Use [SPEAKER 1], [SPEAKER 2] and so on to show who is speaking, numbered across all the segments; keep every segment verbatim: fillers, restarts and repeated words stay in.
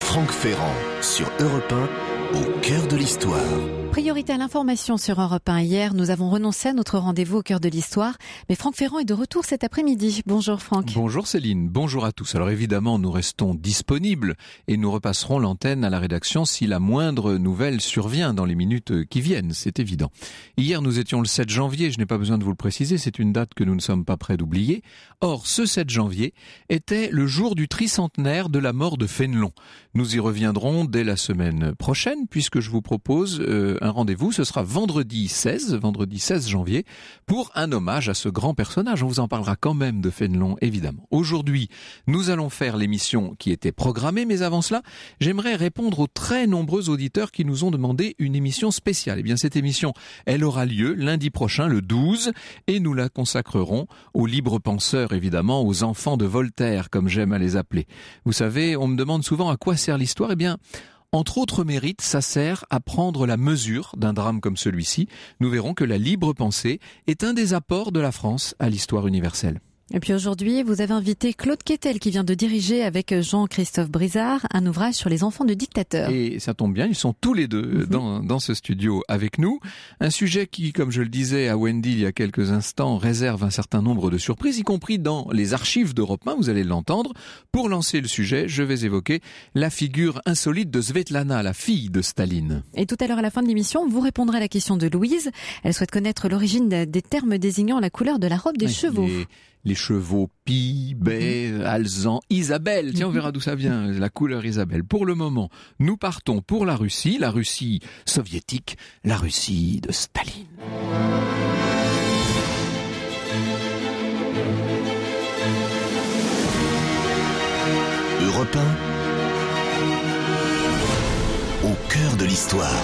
[SPEAKER 1] Franck Ferrand sur Europe un, au cœur de l'histoire.
[SPEAKER 2] Priorité à l'information sur Europe un. Hier, nous avons renoncé à notre rendez-vous au cœur de l'histoire. Mais Franck Ferrand est de retour cet après-midi. Bonjour Franck.
[SPEAKER 3] Bonjour Céline, bonjour à tous. Alors évidemment, nous restons disponibles et nous repasserons l'antenne à la rédaction si la moindre nouvelle survient dans les minutes qui viennent, c'est évident. Hier, nous étions le sept janvier, je n'ai pas besoin de vous le préciser, c'est une date que nous ne sommes pas prêts d'oublier. Or, ce sept janvier était le jour du tricentenaire de la mort de Fénelon. Nous y reviendrons dès la semaine prochaine, puisque je vous propose euh, un rendez-vous, ce sera vendredi seize, vendredi seize janvier, pour un hommage à ce grand personnage. On vous en parlera quand même de Fénelon, évidemment. Aujourd'hui, nous allons faire l'émission qui était programmée, mais avant cela, j'aimerais répondre aux très nombreux auditeurs qui nous ont demandé une émission spéciale. Eh bien, cette émission, elle aura lieu lundi prochain, le douze, et nous la consacrerons aux libres penseurs, évidemment, aux enfants de Voltaire, comme j'aime à les appeler. Vous savez, on me demande souvent à quoi sert l'histoire. Eh bien, entre autres mérites, ça sert à prendre la mesure d'un drame comme celui-ci. Nous verrons que la libre pensée est un des apports de la France à l'histoire universelle.
[SPEAKER 2] Et puis aujourd'hui, vous avez invité Claude Quetel qui vient de diriger avec Jean-Christophe Brizard un ouvrage sur les enfants de dictateurs.
[SPEAKER 3] Et ça tombe bien, ils sont tous les deux mmh. dans, dans ce studio avec nous. Un sujet qui, comme je le disais à Wendy il y a quelques instants, réserve un certain nombre de surprises, y compris dans les archives d'Europe un, vous allez l'entendre. Pour lancer le sujet, je vais évoquer la figure insolite de Svetlana, la fille de Staline.
[SPEAKER 2] Et tout à l'heure à la fin de l'émission, vous répondrez à la question de Louise. Elle souhaite connaître l'origine des termes désignant la couleur de la robe des oui, chevaux.
[SPEAKER 3] Les... Les chevaux Pi, Bay, mmh. Alzan, Isabelle. Tiens, on verra d'où ça vient, la couleur Isabelle. Pour le moment, nous partons pour la Russie, la Russie soviétique, la Russie de Staline.
[SPEAKER 1] Europe un, au cœur de l'histoire.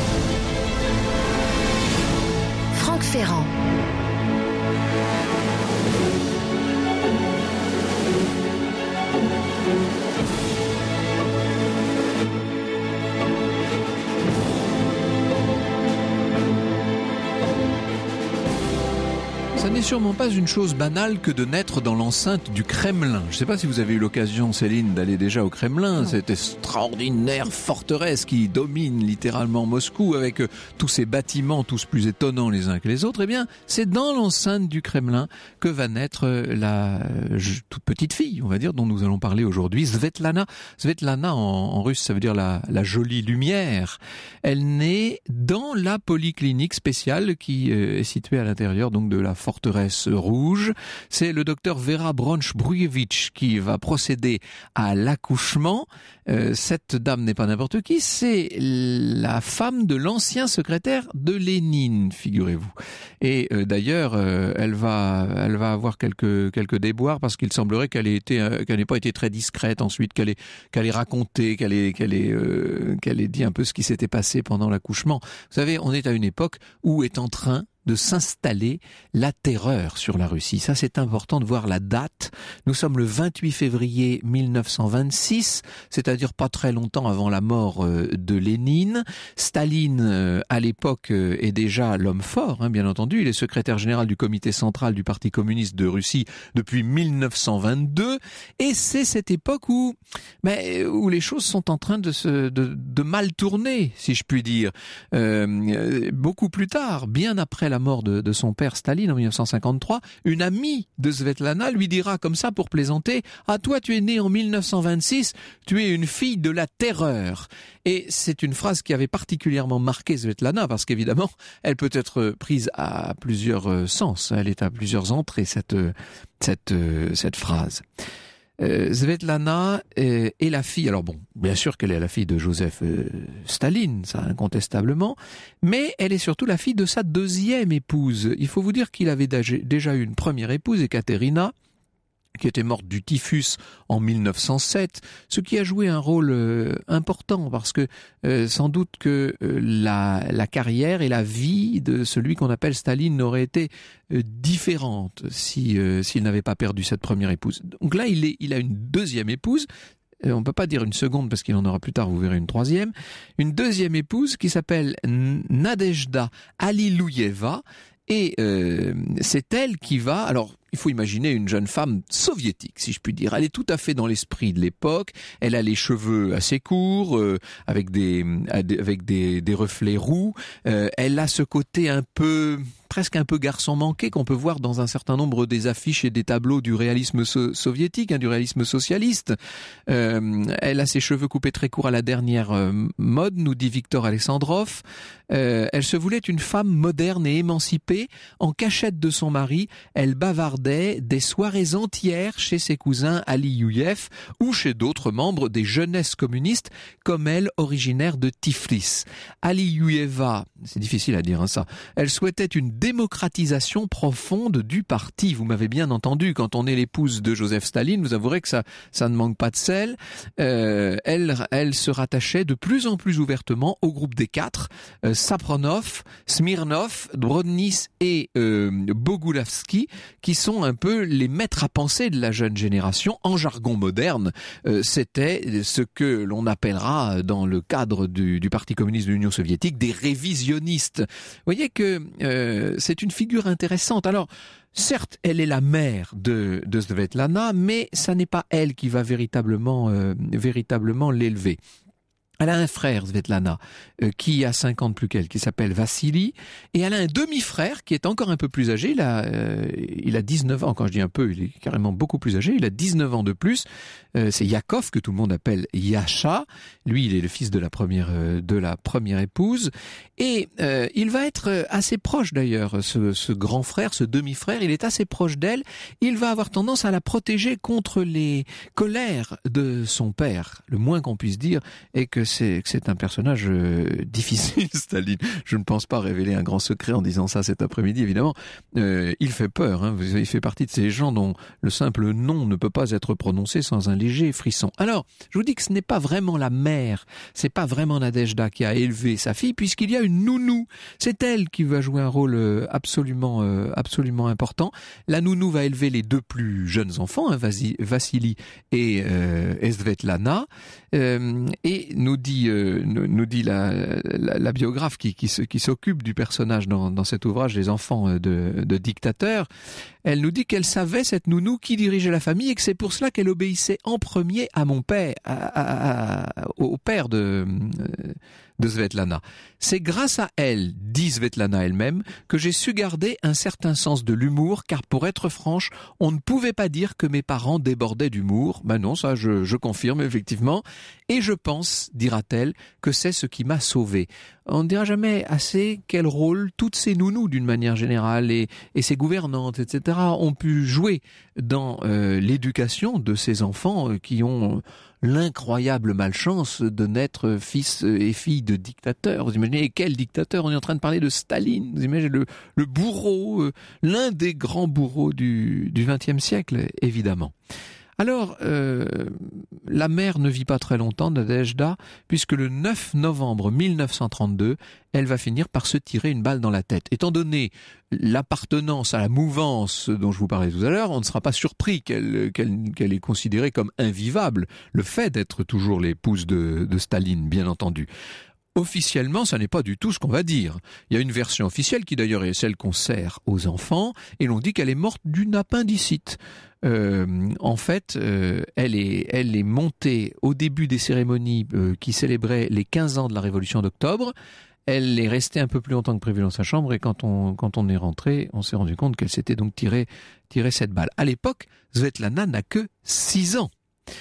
[SPEAKER 4] Franck Ferrand.
[SPEAKER 3] Ça n'est sûrement pas une chose banale que de naître dans l'enceinte du Kremlin. Je ne sais pas si vous avez eu l'occasion, Céline, d'aller déjà au Kremlin, non. Cette extraordinaire forteresse qui domine littéralement Moscou avec tous ces bâtiments, tous plus étonnants les uns que les autres. Eh bien, c'est dans l'enceinte du Kremlin que va naître la toute petite fille, on va dire, dont nous allons parler aujourd'hui, Svetlana. Svetlana, en, en russe, ça veut dire la, la jolie lumière. Elle naît dans la polyclinique spéciale qui est située à l'intérieur donc de la forteresse rouge. C'est le docteur Vera Bronch-Brujevich qui va procéder à l'accouchement. Euh, cette dame n'est pas n'importe qui, c'est la femme de l'ancien secrétaire de Lénine, figurez-vous. Et euh, d'ailleurs, euh, elle va, elle va avoir quelques quelques déboires parce qu'il semblerait qu'elle ait été, euh, qu'elle n'ait pas été très discrète ensuite, qu'elle ait qu'elle ait raconté, qu'elle ait qu'elle ait euh, qu'elle ait dit un peu ce qui s'était passé pendant l'accouchement. Vous savez, on est à une époque où est en train de s'installer la terreur sur la Russie. Ça, c'est important de voir la date. Nous sommes le vingt-huit février mille neuf cent vingt-six, c'est-à-dire pas très longtemps avant la mort de Lénine. Staline, à l'époque, est déjà l'homme fort, hein, bien entendu. Il est secrétaire général du comité central du Parti communiste de Russie depuis mille neuf cent vingt-deux. Et c'est cette époque où, mais, où les choses sont en train de, se, de, de mal tourner, si je puis dire. Euh, beaucoup plus tard, bien après la mort de, de son père Staline en mille neuf cent cinquante-trois, une amie de Svetlana lui dira comme ça pour plaisanter « Ah, toi tu es né en mille neuf cent vingt-six, tu es une fille de la terreur ». Et c'est une phrase qui avait particulièrement marqué Svetlana parce qu'évidemment, elle peut être prise à plusieurs sens, elle est à plusieurs entrées cette, cette, cette phrase. Euh, Svetlana euh, est la fille, alors bon, bien sûr qu'elle est la fille de Joseph euh, Staline, ça incontestablement, mais elle est surtout la fille de sa deuxième épouse. Il faut vous dire qu'il avait déjà eu une première épouse, Ekaterina, qui était morte du typhus en mille neuf cent sept, ce qui a joué un rôle euh, important parce que euh, sans doute que euh, la, la carrière et la vie de celui qu'on appelle Staline n'aurait été euh, différente si euh, s'il n'avait pas perdu cette première épouse. Donc là, il, est, il a une deuxième épouse. On ne peut pas dire une seconde parce qu'il en aura plus tard, vous verrez une troisième. Une deuxième épouse qui s'appelle Nadejda Alilouyeva. Et euh, c'est elle qui va... Alors, il faut imaginer une jeune femme soviétique, si je puis dire. Elle est tout à fait dans l'esprit de l'époque. Elle a les cheveux assez courts, euh, avec des avec des, des reflets roux. Euh, elle a ce côté un peu... presque un peu garçon manqué qu'on peut voir dans un certain nombre des affiches et des tableaux du réalisme so- soviétique, hein, du réalisme socialiste. Euh, elle a ses cheveux coupés très courts à la dernière euh, mode, nous dit Victor Alexandrov. Euh, elle se voulait une femme moderne et émancipée. En cachette de son mari, elle bavardait des soirées entières chez ses cousins Ali Youyev ou chez d'autres membres des jeunesses communistes comme elle, originaire de Tiflis. Ali Youyeva, c'est difficile à dire hein, ça, elle souhaitait une démocratisation profonde du parti. Vous m'avez bien entendu, quand on est l'épouse de Joseph Staline, vous avouerez que ça, ça ne manque pas de sel. Euh, elle, elle se rattachait de plus en plus ouvertement au groupe des quatre, euh, Sapronov, Smirnov, Brodnis et euh, Bogulavski, qui sont un peu les maîtres à penser de la jeune génération. En jargon moderne, euh, c'était ce que l'on appellera dans le cadre du, du Parti communiste de l'Union soviétique des révisionnistes. Vous voyez que euh, c'est une figure intéressante. Alors, certes, elle est la mère de, de Svetlana, mais ça n'est pas elle qui va véritablement, euh, véritablement l'élever. Elle a un frère, Svetlana, euh, qui a cinq ans de plus qu'elle, qui s'appelle Vassili, et elle a un demi-frère qui est encore un peu plus âgé, il a, euh, il a dix-neuf ans, quand je dis un peu, il est carrément beaucoup plus âgé, il a dix-neuf ans de plus, euh, c'est Yakov, que tout le monde appelle Yasha, lui il est le fils de la première, euh, de la première épouse, et euh, il va être assez proche d'ailleurs, ce, ce grand frère, ce demi-frère, il est assez proche d'elle, il va avoir tendance à la protéger contre les colères de son père, le moins qu'on puisse dire est que c'est, que c'est un personnage euh, difficile, Staline. Je ne pense pas révéler un grand secret en disant ça cet après-midi, évidemment. Euh, il fait peur, hein. Il fait partie de ces gens dont le simple nom ne peut pas être prononcé sans un léger frisson. Alors, je vous dis que ce n'est pas vraiment la mère, c'est pas vraiment Nadejda qui a élevé sa fille, puisqu'il y a une nounou. C'est elle qui va jouer un rôle absolument, euh, absolument important. La nounou va élever les deux plus jeunes enfants, hein, Vassili et, euh, et Svetlana, euh, et nous dit, euh, nous, nous dit la, la, la biographe qui, qui, se, qui s'occupe du personnage dans, dans cet ouvrage, Les enfants de, de dictateurs, elle nous dit qu'elle savait, cette nounou, qui dirigeait la famille et que c'est pour cela qu'elle obéissait en premier à mon père, à, à, à, au père de, de Svetlana. C'est grâce à elle, dit Svetlana elle-même, que j'ai su garder un certain sens de l'humour, car pour être franche, on ne pouvait pas dire que mes parents débordaient d'humour. Ben non, ça je, je confirme effectivement. Et je pense, dira-t-elle, que c'est ce qui m'a sauvé. On ne dira jamais assez quel rôle toutes ces nounous, d'une manière générale, et, et ces gouvernantes, et cetera, ont pu jouer dans euh, l'éducation de ces enfants euh, qui ont l'incroyable malchance de naître fils et filles de dictateurs. Vous imaginez, et quel dictateur? On est en train de parler de Staline. Vous imaginez le, le bourreau, euh, l'un des grands bourreaux du, du vingtième siècle, évidemment. Alors, euh, la mère ne vit pas très longtemps, Nadejda, puisque le neuf novembre mille neuf cent trente-deux, elle va finir par se tirer une balle dans la tête. Étant donné l'appartenance à la mouvance dont je vous parlais tout à l'heure, on ne sera pas surpris qu'elle, qu'elle, qu'elle est considérée comme invivable, le fait d'être toujours l'épouse de, de Staline, bien entendu. Officiellement, ça n'est pas du tout ce qu'on va dire. Il y a une version officielle qui d'ailleurs est celle qu'on sert aux enfants, et l'on dit qu'elle est morte d'une appendicite. Euh, en fait, euh, elle est, elle est montée au début des cérémonies euh, qui célébraient les quinze ans de la Révolution d'octobre. Elle est restée un peu plus longtemps que prévu dans sa chambre, et quand on, quand on est rentré, on s'est rendu compte qu'elle s'était donc tiré, tiré cette balle. À l'époque, Svetlana n'a que six ans.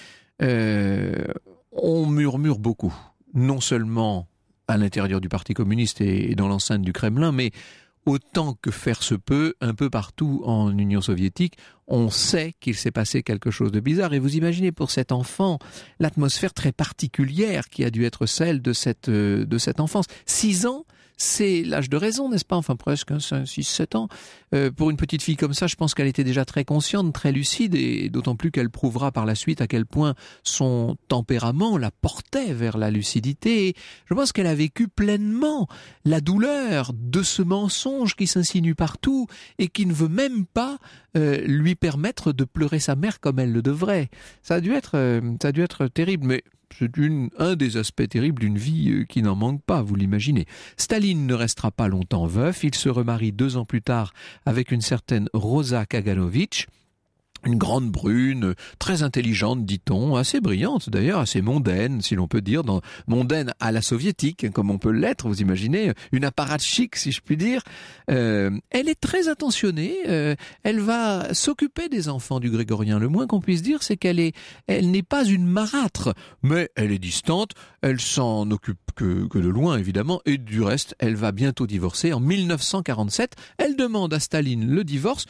[SPEAKER 3] Euh, on murmure beaucoup, non seulement à l'intérieur du Parti communiste et dans l'enceinte du Kremlin, mais autant que faire se peut, un peu partout en Union soviétique, on sait qu'il s'est passé quelque chose de bizarre. Et vous imaginez pour cet enfant l'atmosphère très particulière qui a dû être celle de cette, de cette enfance. Six ans, c'est l'âge de raison, n'est-ce pas? Enfin, presque, hein, cinq, six, sept ans. Euh, pour une petite fille comme ça, je pense qu'elle était déjà très consciente, très lucide, et d'autant plus qu'elle prouvera par la suite à quel point son tempérament la portait vers la lucidité. Et je pense qu'elle a vécu pleinement la douleur de ce mensonge qui s'insinue partout et qui ne veut même pas euh, lui permettre de pleurer sa mère comme elle le devrait. Ça a dû être, euh, ça a dû être terrible, mais c'est une, un des aspects terribles d'une vie qui n'en manque pas, vous l'imaginez. Staline ne restera pas longtemps veuf, il se remarie deux ans plus tard avec une certaine Rosa Kaganovich, une grande brune, très intelligente, dit-on, assez brillante d'ailleurs, assez mondaine, si l'on peut dire, dans, mondaine à la soviétique, comme on peut l'être, vous imaginez, une apparatchik, si je puis dire. Euh, elle est très attentionnée, euh, elle va s'occuper des enfants du grégorien. Le moins qu'on puisse dire, c'est qu'elle est, elle n'est pas une marâtre, mais elle est distante, elle s'en occupe que, que de loin, évidemment, et du reste, elle va bientôt divorcer. En mille neuf cent quarante-sept, elle demande à Staline le divorce,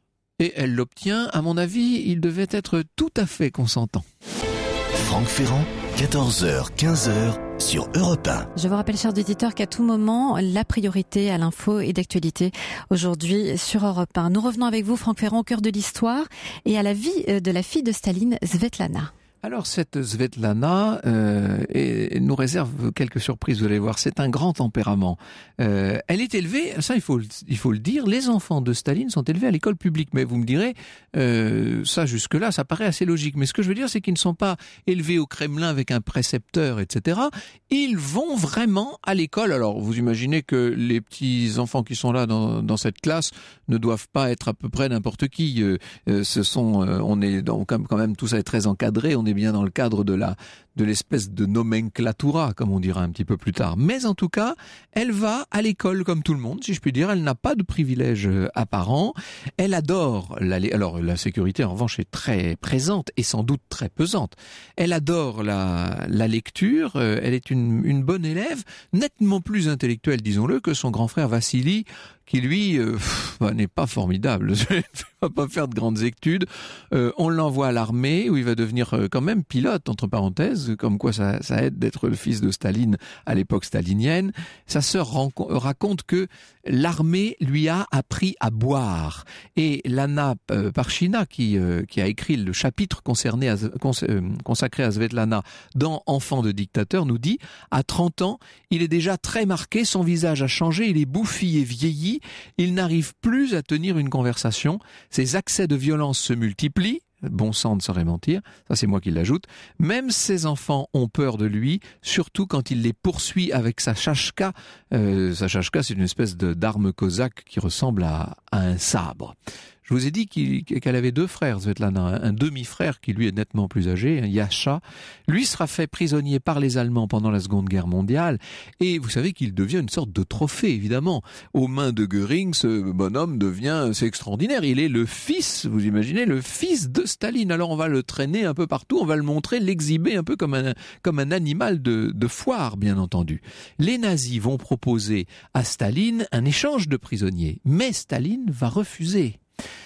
[SPEAKER 3] et elle l'obtient. À mon avis, il devait être tout à fait consentant.
[SPEAKER 1] Franck Ferrand, quatorze heures quinze sur Europe un.
[SPEAKER 2] Je vous rappelle, chers auditeurs, qu'à tout moment, la priorité à l'info et d'actualité aujourd'hui sur Europe un. Nous revenons avec vous, Franck Ferrand, au cœur de l'histoire et à la vie de la fille de Staline, Svetlana.
[SPEAKER 3] Alors cette Svetlana euh, et nous réserve quelques surprises, vous allez voir, c'est un grand tempérament. Euh, elle est élevée, ça il faut, il faut le dire, les enfants de Staline sont élevés à l'école publique, mais vous me direz, euh, ça jusque-là, ça paraît assez logique, mais ce que je veux dire, c'est qu'ils ne sont pas élevés au Kremlin avec un précepteur, et cetera. Ils vont vraiment à l'école. Alors vous imaginez que les petits enfants qui sont là dans, dans cette classe ne doivent pas être à peu près n'importe qui. Euh, euh, ce sont, euh, on est dans, quand même, tout ça est très encadré, on est bien dans le cadre de la de l'espèce de nomenclatura, comme on dira un petit peu plus tard. Mais en tout cas, elle va à l'école comme tout le monde, si je puis dire. Elle n'a pas de privilèges apparents. Elle adore la, alors la sécurité en revanche est très présente et sans doute très pesante. Elle adore la, la lecture. Elle est une, une bonne élève, nettement plus intellectuelle, disons-le, que son grand frère Vassili, qui lui euh, bah, n'est pas formidable. Il ne va pas faire de grandes études. Euh, on l'envoie à l'armée où il va devenir euh, quand même pilote, entre parenthèses, comme quoi ça, ça aide d'être le fils de Staline à l'époque stalinienne. Sa sœur raconte que l'armée lui a appris à boire. Et Lana euh, Parchina, qui, euh, qui a écrit le chapitre concerné à, cons, euh, consacré à Svetlana dans Enfant de dictateur, nous dit « À trente ans, il est déjà très marqué, son visage a changé, il est bouffi et vieilli, il n'arrive plus à tenir une conversation, ses accès de violence se multiplient, bon sang ne saurait mentir, ça c'est moi qui l'ajoute, même ses enfants ont peur de lui, surtout quand il les poursuit avec sa chachka. Euh, sa chachka, c'est une espèce de, d'arme cosaque qui ressemble à, à un sabre. Je vous ai dit qu'il, qu'elle avait deux frères, Svetlana, un demi-frère qui lui est nettement plus âgé, un Yasha. Lui sera fait prisonnier par les Allemands pendant la Seconde Guerre mondiale, et vous savez qu'il devient une sorte de trophée, évidemment. Aux mains de Göring, ce bonhomme devient, c'est extraordinaire, il est le fils, vous imaginez, le fils de Staline. Alors on va le traîner un peu partout, on va le montrer, l'exhiber un peu comme un, comme un animal de, de foire, bien entendu. Les nazis vont proposer à Staline un échange de prisonniers, mais Staline va refuser.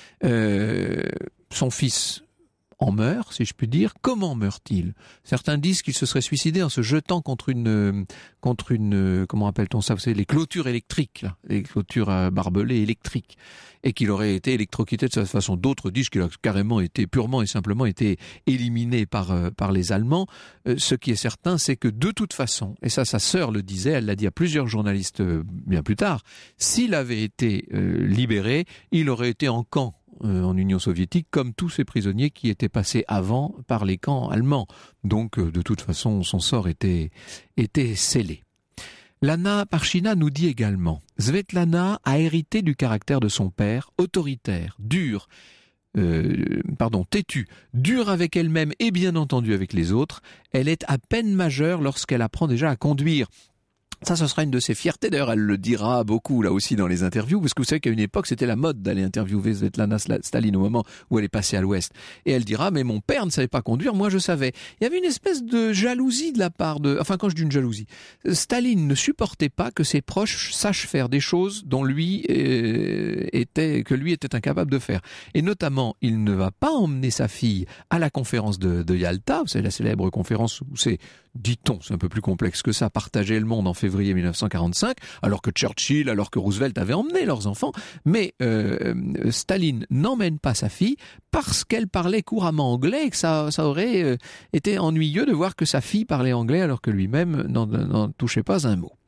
[SPEAKER 3] Euh, son fils en meurt, si je puis dire. Comment meurt-il ? Certains disent qu'il se serait suicidé en se jetant contre une, contre une, comment appelle-t-on ça ? Vous savez, les clôtures électriques, là, les clôtures à barbelés électriques, et qu'il aurait été électrocuté de cette façon. D'autres disent qu'il a carrément été, purement et simplement été éliminé par, euh, par les Allemands. Euh, ce qui est certain, c'est que de toute façon, et ça sa sœur le disait, elle l'a dit à plusieurs journalistes euh, bien plus tard, s'il avait été euh, libéré, il aurait été en camp en Union soviétique, comme tous ces prisonniers qui étaient passés avant par les camps allemands. Donc, de toute façon, son sort était, était scellé. Lana Parchina nous dit également « Svetlana a hérité du caractère de son père, autoritaire, dur, euh, pardon, têtu, dur avec elle-même et bien entendu avec les autres. Elle est à peine majeure lorsqu'elle apprend déjà à conduire. » Ça, ce sera une de ses fiertés. D'ailleurs, elle le dira beaucoup, là aussi, dans les interviews, parce que vous savez qu'à une époque, c'était la mode d'aller interviewer Svetlana Staline au moment où elle est passée à l'Ouest. Et elle dira, mais mon père ne savait pas conduire, moi je savais. Il y avait une espèce de jalousie de la part de... Enfin, quand je dis une jalousie, Staline ne supportait pas que ses proches sachent faire des choses dont lui euh, était, que lui était incapable de faire. Et notamment, il ne va pas emmener sa fille à la conférence de, de Yalta, c'est la célèbre conférence où c'est, dit-on, c'est un peu plus complexe que ça, partager le monde en février mille neuf cent quarante-cinq, alors que Churchill, alors que Roosevelt avaient emmené leurs enfants, mais euh, Staline n'emmène pas sa fille parce qu'elle parlait couramment anglais et que ça, ça aurait euh, été ennuyeux de voir que sa fille parlait anglais alors que lui-même n'en, n'en touchait pas un mot.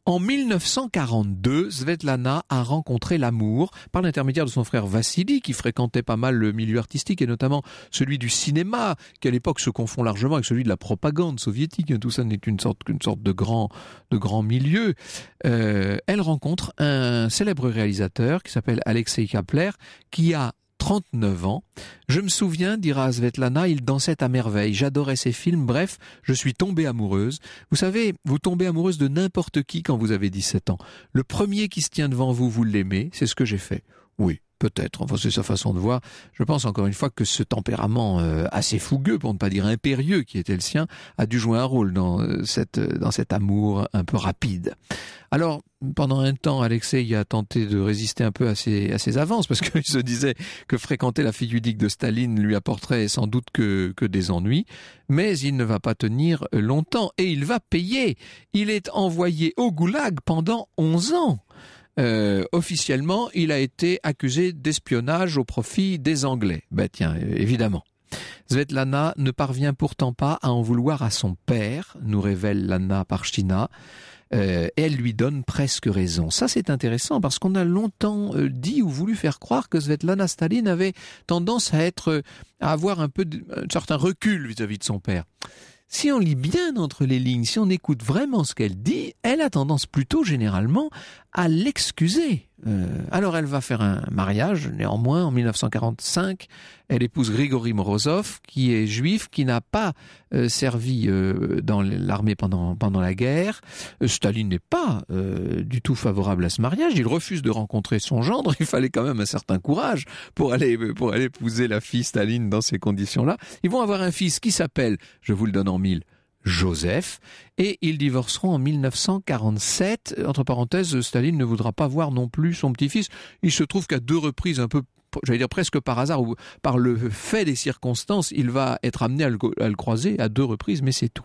[SPEAKER 3] En mille neuf cent quarante-deux, Svetlana a rencontré l'amour par l'intermédiaire de son frère Vassili, qui fréquentait pas mal le milieu artistique et notamment celui du cinéma, qui à l'époque se confond largement avec celui de la propagande soviétique. Tout ça n'est qu'une sorte, une sorte de grand, de grand milieu. Euh, elle rencontre un célèbre réalisateur qui s'appelle Alexei Kapler, qui a trente-neuf ans. Je me souviens, dira Svetlana, il dansait à merveille. J'adorais ses films. Bref, je suis tombée amoureuse. Vous savez, vous tombez amoureuse de n'importe qui quand vous avez dix-sept ans. Le premier qui se tient devant vous, vous l'aimez. C'est ce que j'ai fait. Oui, peut-être. Enfin, c'est sa façon de voir. Je pense encore une fois que ce tempérament euh, assez fougueux, pour ne pas dire impérieux, qui était le sien, a dû jouer un rôle dans, euh, cette, dans cet amour un peu rapide. Alors, pendant un temps, Alexei a tenté de résister un peu à ses, à ses avances, parce qu'il se disait que fréquenter la fille ludique de Staline lui apporterait sans doute que, que des ennuis, mais il ne va pas tenir longtemps, et il va payer. Il est envoyé au goulag pendant onze ans. Euh, officiellement, il a été accusé d'espionnage au profit des Anglais. Ben tiens, évidemment. Svetlana ne parvient pourtant pas à en vouloir à son père, nous révèle Lana Parchina. Euh, elle lui donne presque raison. Ça, c'est intéressant parce qu'on a longtemps euh, dit ou voulu faire croire que Svetlana Staline avait tendance à être, à avoir un peu de, un certain recul vis-à-vis de son père. Si on lit bien entre les lignes, si on écoute vraiment ce qu'elle dit, elle a tendance plutôt généralement à l'excuser. Euh, alors elle va faire un mariage, néanmoins, en mille neuf cent quarante-cinq, elle épouse Grigory Morozov, qui est juif, qui n'a pas euh, servi euh, dans l'armée pendant, pendant la guerre. Euh, Staline n'est pas euh, du tout favorable à ce mariage, il refuse de rencontrer son gendre, il fallait quand même un certain courage pour aller, pour aller épouser la fille Staline dans ces conditions-là. Ils vont avoir un fils qui s'appelle, je vous le donne en mille, Joseph, et ils divorceront en mille neuf cent quarante-sept. Entre parenthèses, Staline ne voudra pas voir non plus son petit-fils. Il se trouve qu'à deux reprises, un peu, j'allais dire presque par hasard, ou par le fait des circonstances, il va être amené à le, à le croiser à deux reprises, mais c'est tout.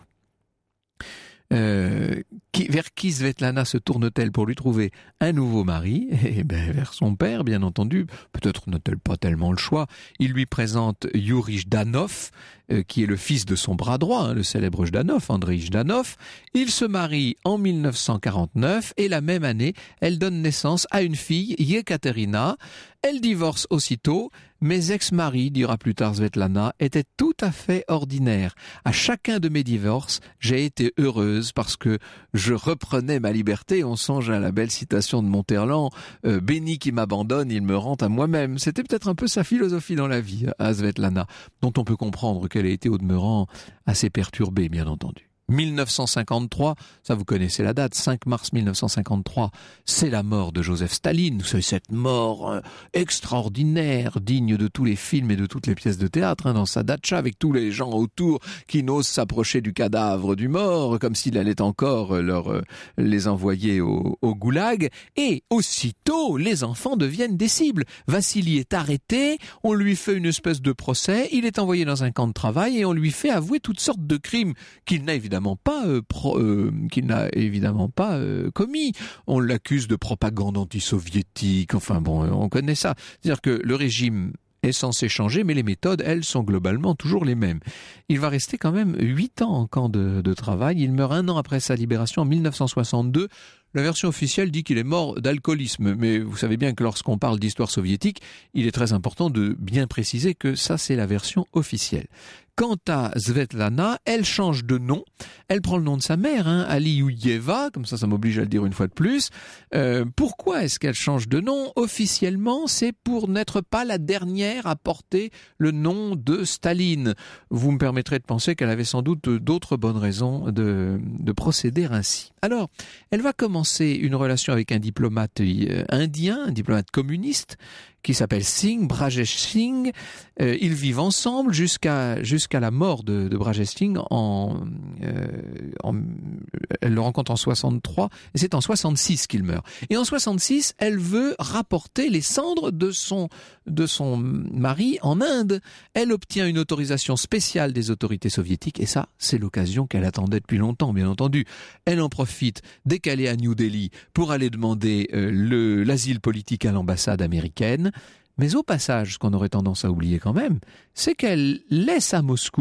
[SPEAKER 3] Euh, qui, vers qui Svetlana se tourne-t-elle pour lui trouver un nouveau mari? Eh ben, vers son père, bien entendu. Peut-être n'a-t-elle pas tellement le choix. Il lui présente Yuri Jdanov, euh, qui est le fils de son bras droit, hein, le célèbre Jdanov, Andrei Jdanov. Il se marie en mille neuf cent quarante-neuf et la même année, elle donne naissance à une fille, Yekaterina. Elle divorce aussitôt. Mes ex-maris, dira plus tard Svetlana, étaient tout à fait ordinaires. À chacun de mes divorces, j'ai été heureuse parce que je reprenais ma liberté. On songe à la belle citation de Monterland, euh, « Béni qui m'abandonne, il me rend à moi-même ». C'était peut-être un peu sa philosophie dans la vie, à Svetlana, dont on peut comprendre qu'elle a été au demeurant assez perturbée, bien entendu. mille neuf cent cinquante-trois, ça vous connaissez la date, cinq mars mille neuf cent cinquante-trois, c'est la mort de Joseph Staline. C'est cette mort euh, extraordinaire, digne de tous les films et de toutes les pièces de théâtre, hein, dans sa datcha, avec tous les gens autour qui n'osent s'approcher du cadavre du mort, comme s'il allait encore euh, leur, euh, les envoyer au, au goulag. Et aussitôt, les enfants deviennent des cibles. Vassili est arrêté, on lui fait une espèce de procès, il est envoyé dans un camp de travail et on lui fait avouer toutes sortes de crimes qu'il n'a évidemment pas euh, pro, euh, qu'il n'a évidemment pas euh, commis. On l'accuse de propagande anti-soviétique. Enfin bon, euh, on connaît ça. C'est-à-dire que le régime est censé changer, mais les méthodes, elles, sont globalement toujours les mêmes. Il va rester quand même huit ans en camp de, de travail. Il meurt un an après sa libération en mille neuf cent soixante-deux. La version officielle dit qu'il est mort d'alcoolisme, mais vous savez bien que lorsqu'on parle d'histoire soviétique, il est très important de bien préciser que ça, c'est la version officielle. Quant à Svetlana, elle change de nom. Elle prend le nom de sa mère, hein, Aliouyeva, comme ça, ça m'oblige à le dire une fois de plus. Euh, pourquoi est-ce qu'elle change de nom? Officiellement, c'est pour n'être pas la dernière à porter le nom de Staline. Vous me permettrez de penser qu'elle avait sans doute d'autres bonnes raisons de, de procéder ainsi. Alors, elle va commencer une relation avec un diplomate indien, un diplomate communiste, qui s'appelle Singh, Brajesh Singh. Euh, ils vivent ensemble jusqu'à jusqu'à la mort de, de Brajesh Singh. En, euh, en, elle le rencontre en soixante-trois, et c'est en soixante-six qu'il meurt. Et en soixante-six, elle veut rapporter les cendres de son de son mari en Inde. Elle obtient une autorisation spéciale des autorités soviétiques, et ça, c'est l'occasion qu'elle attendait depuis longtemps, bien entendu. Elle en profite dès qu'elle est à New Delhi pour aller demander euh, le, l'asile politique à l'ambassade américaine. Mais au passage, ce qu'on aurait tendance à oublier quand même, c'est qu'elle laisse à Moscou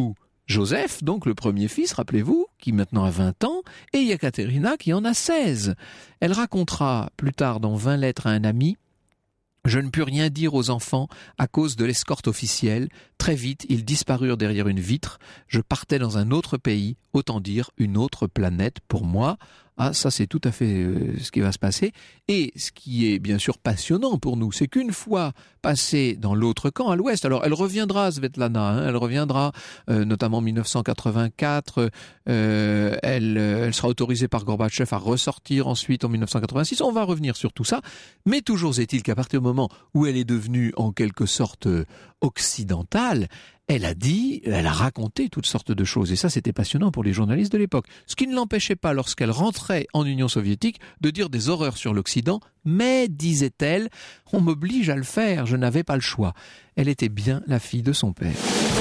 [SPEAKER 3] Joseph, donc le premier fils, rappelez-vous, qui maintenant a vingt ans, et Yekaterina qui en a seize. Elle racontera plus tard dans vingt lettres à un ami: je ne pus rien dire aux enfants à cause de l'escorte officielle. Très vite, ils disparurent derrière une vitre. Je partais dans un autre pays, autant dire une autre planète pour moi. Ah, ça c'est tout à fait euh, ce qui va se passer. Et ce qui est bien sûr passionnant pour nous, c'est qu'une fois passée dans l'autre camp, à l'ouest, alors elle reviendra, Svetlana, hein, elle reviendra euh, notamment en dix-neuf cent quatre-vingt-quatre, euh, elle, elle sera autorisée par Gorbatchev à ressortir ensuite en dix-neuf cent quatre-vingt-six, on va revenir sur tout ça, mais toujours est-il qu'à partir du moment où elle est devenue en quelque sorte occidentale, elle a dit, elle a raconté toutes sortes de choses. Et ça, c'était passionnant pour les journalistes de l'époque. Ce qui ne l'empêchait pas, lorsqu'elle rentrait en Union soviétique, de dire des horreurs sur l'Occident. Mais, disait-elle, on m'oblige à le faire, je n'avais pas le choix. Elle était bien la fille de son père.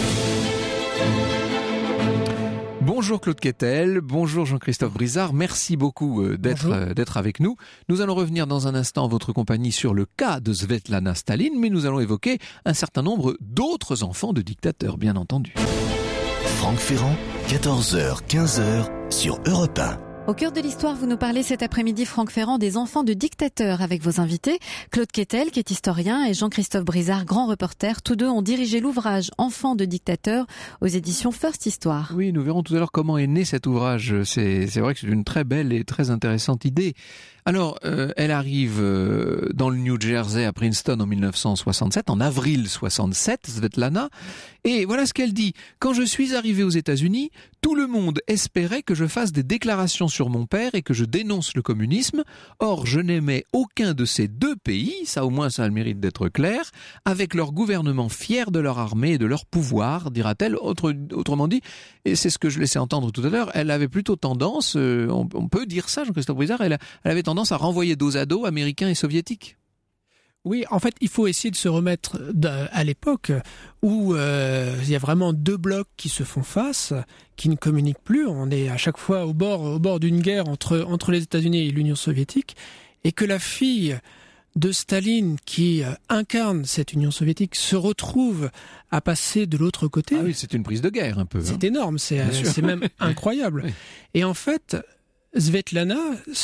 [SPEAKER 3] Bonjour Claude Quetel, bonjour Jean-Christophe Brizard, merci beaucoup d'être, euh, d'être avec nous. Nous allons revenir dans un instant en votre compagnie sur le cas de Svetlana Staline, mais nous allons évoquer un certain nombre d'autres enfants de dictateurs, bien entendu.
[SPEAKER 1] Franck Ferrand, quatorze heures quinze sur Europe un.
[SPEAKER 2] Au cœur de l'histoire, vous nous parlez cet après-midi, Franck Ferrand, des enfants de dictateurs avec vos invités. Claude Quetel, qui est historien, et Jean-Christophe Brizard, grand reporter. Tous deux ont dirigé l'ouvrage Enfants de dictateurs aux éditions First Histoire.
[SPEAKER 3] Oui, nous verrons tout à l'heure comment est né cet ouvrage. C'est, c'est vrai que c'est une très belle et très intéressante idée. Alors, euh, elle arrive euh, dans le New Jersey à Princeton en dix-neuf cent soixante-sept, en avril soixante-sept, Svetlana. Et voilà ce qu'elle dit. Quand je suis arrivée aux États-Unis, tout le monde espérait que je fasse des déclarations sur mon père et que je dénonce le communisme. Or, je n'aimais aucun de ces deux pays, ça au moins ça a le mérite d'être clair, avec leur gouvernement fier de leur armée et de leur pouvoir, dira-t-elle. Autre, autrement dit, et c'est ce que je laissais entendre tout à l'heure, elle avait plutôt tendance, euh, on, on peut dire ça, Jean-Christophe Brizard, elle, elle avait tendance à renvoyer dos à dos américains et soviétiques.
[SPEAKER 5] Oui, en fait, il faut essayer de se remettre à l'époque où euh, il y a vraiment deux blocs qui se font face, qui ne communiquent plus. On est à chaque fois au bord, au bord d'une guerre entre, entre les États-Unis et l'Union soviétique, et que la fille de Staline, qui euh, incarne cette Union soviétique, se retrouve à passer de l'autre côté.
[SPEAKER 3] Ah oui, c'est une prise de guerre un peu.
[SPEAKER 5] C'est
[SPEAKER 3] hein.
[SPEAKER 5] énorme, c'est, euh, c'est même incroyable. Oui. Et en fait, Svetlana,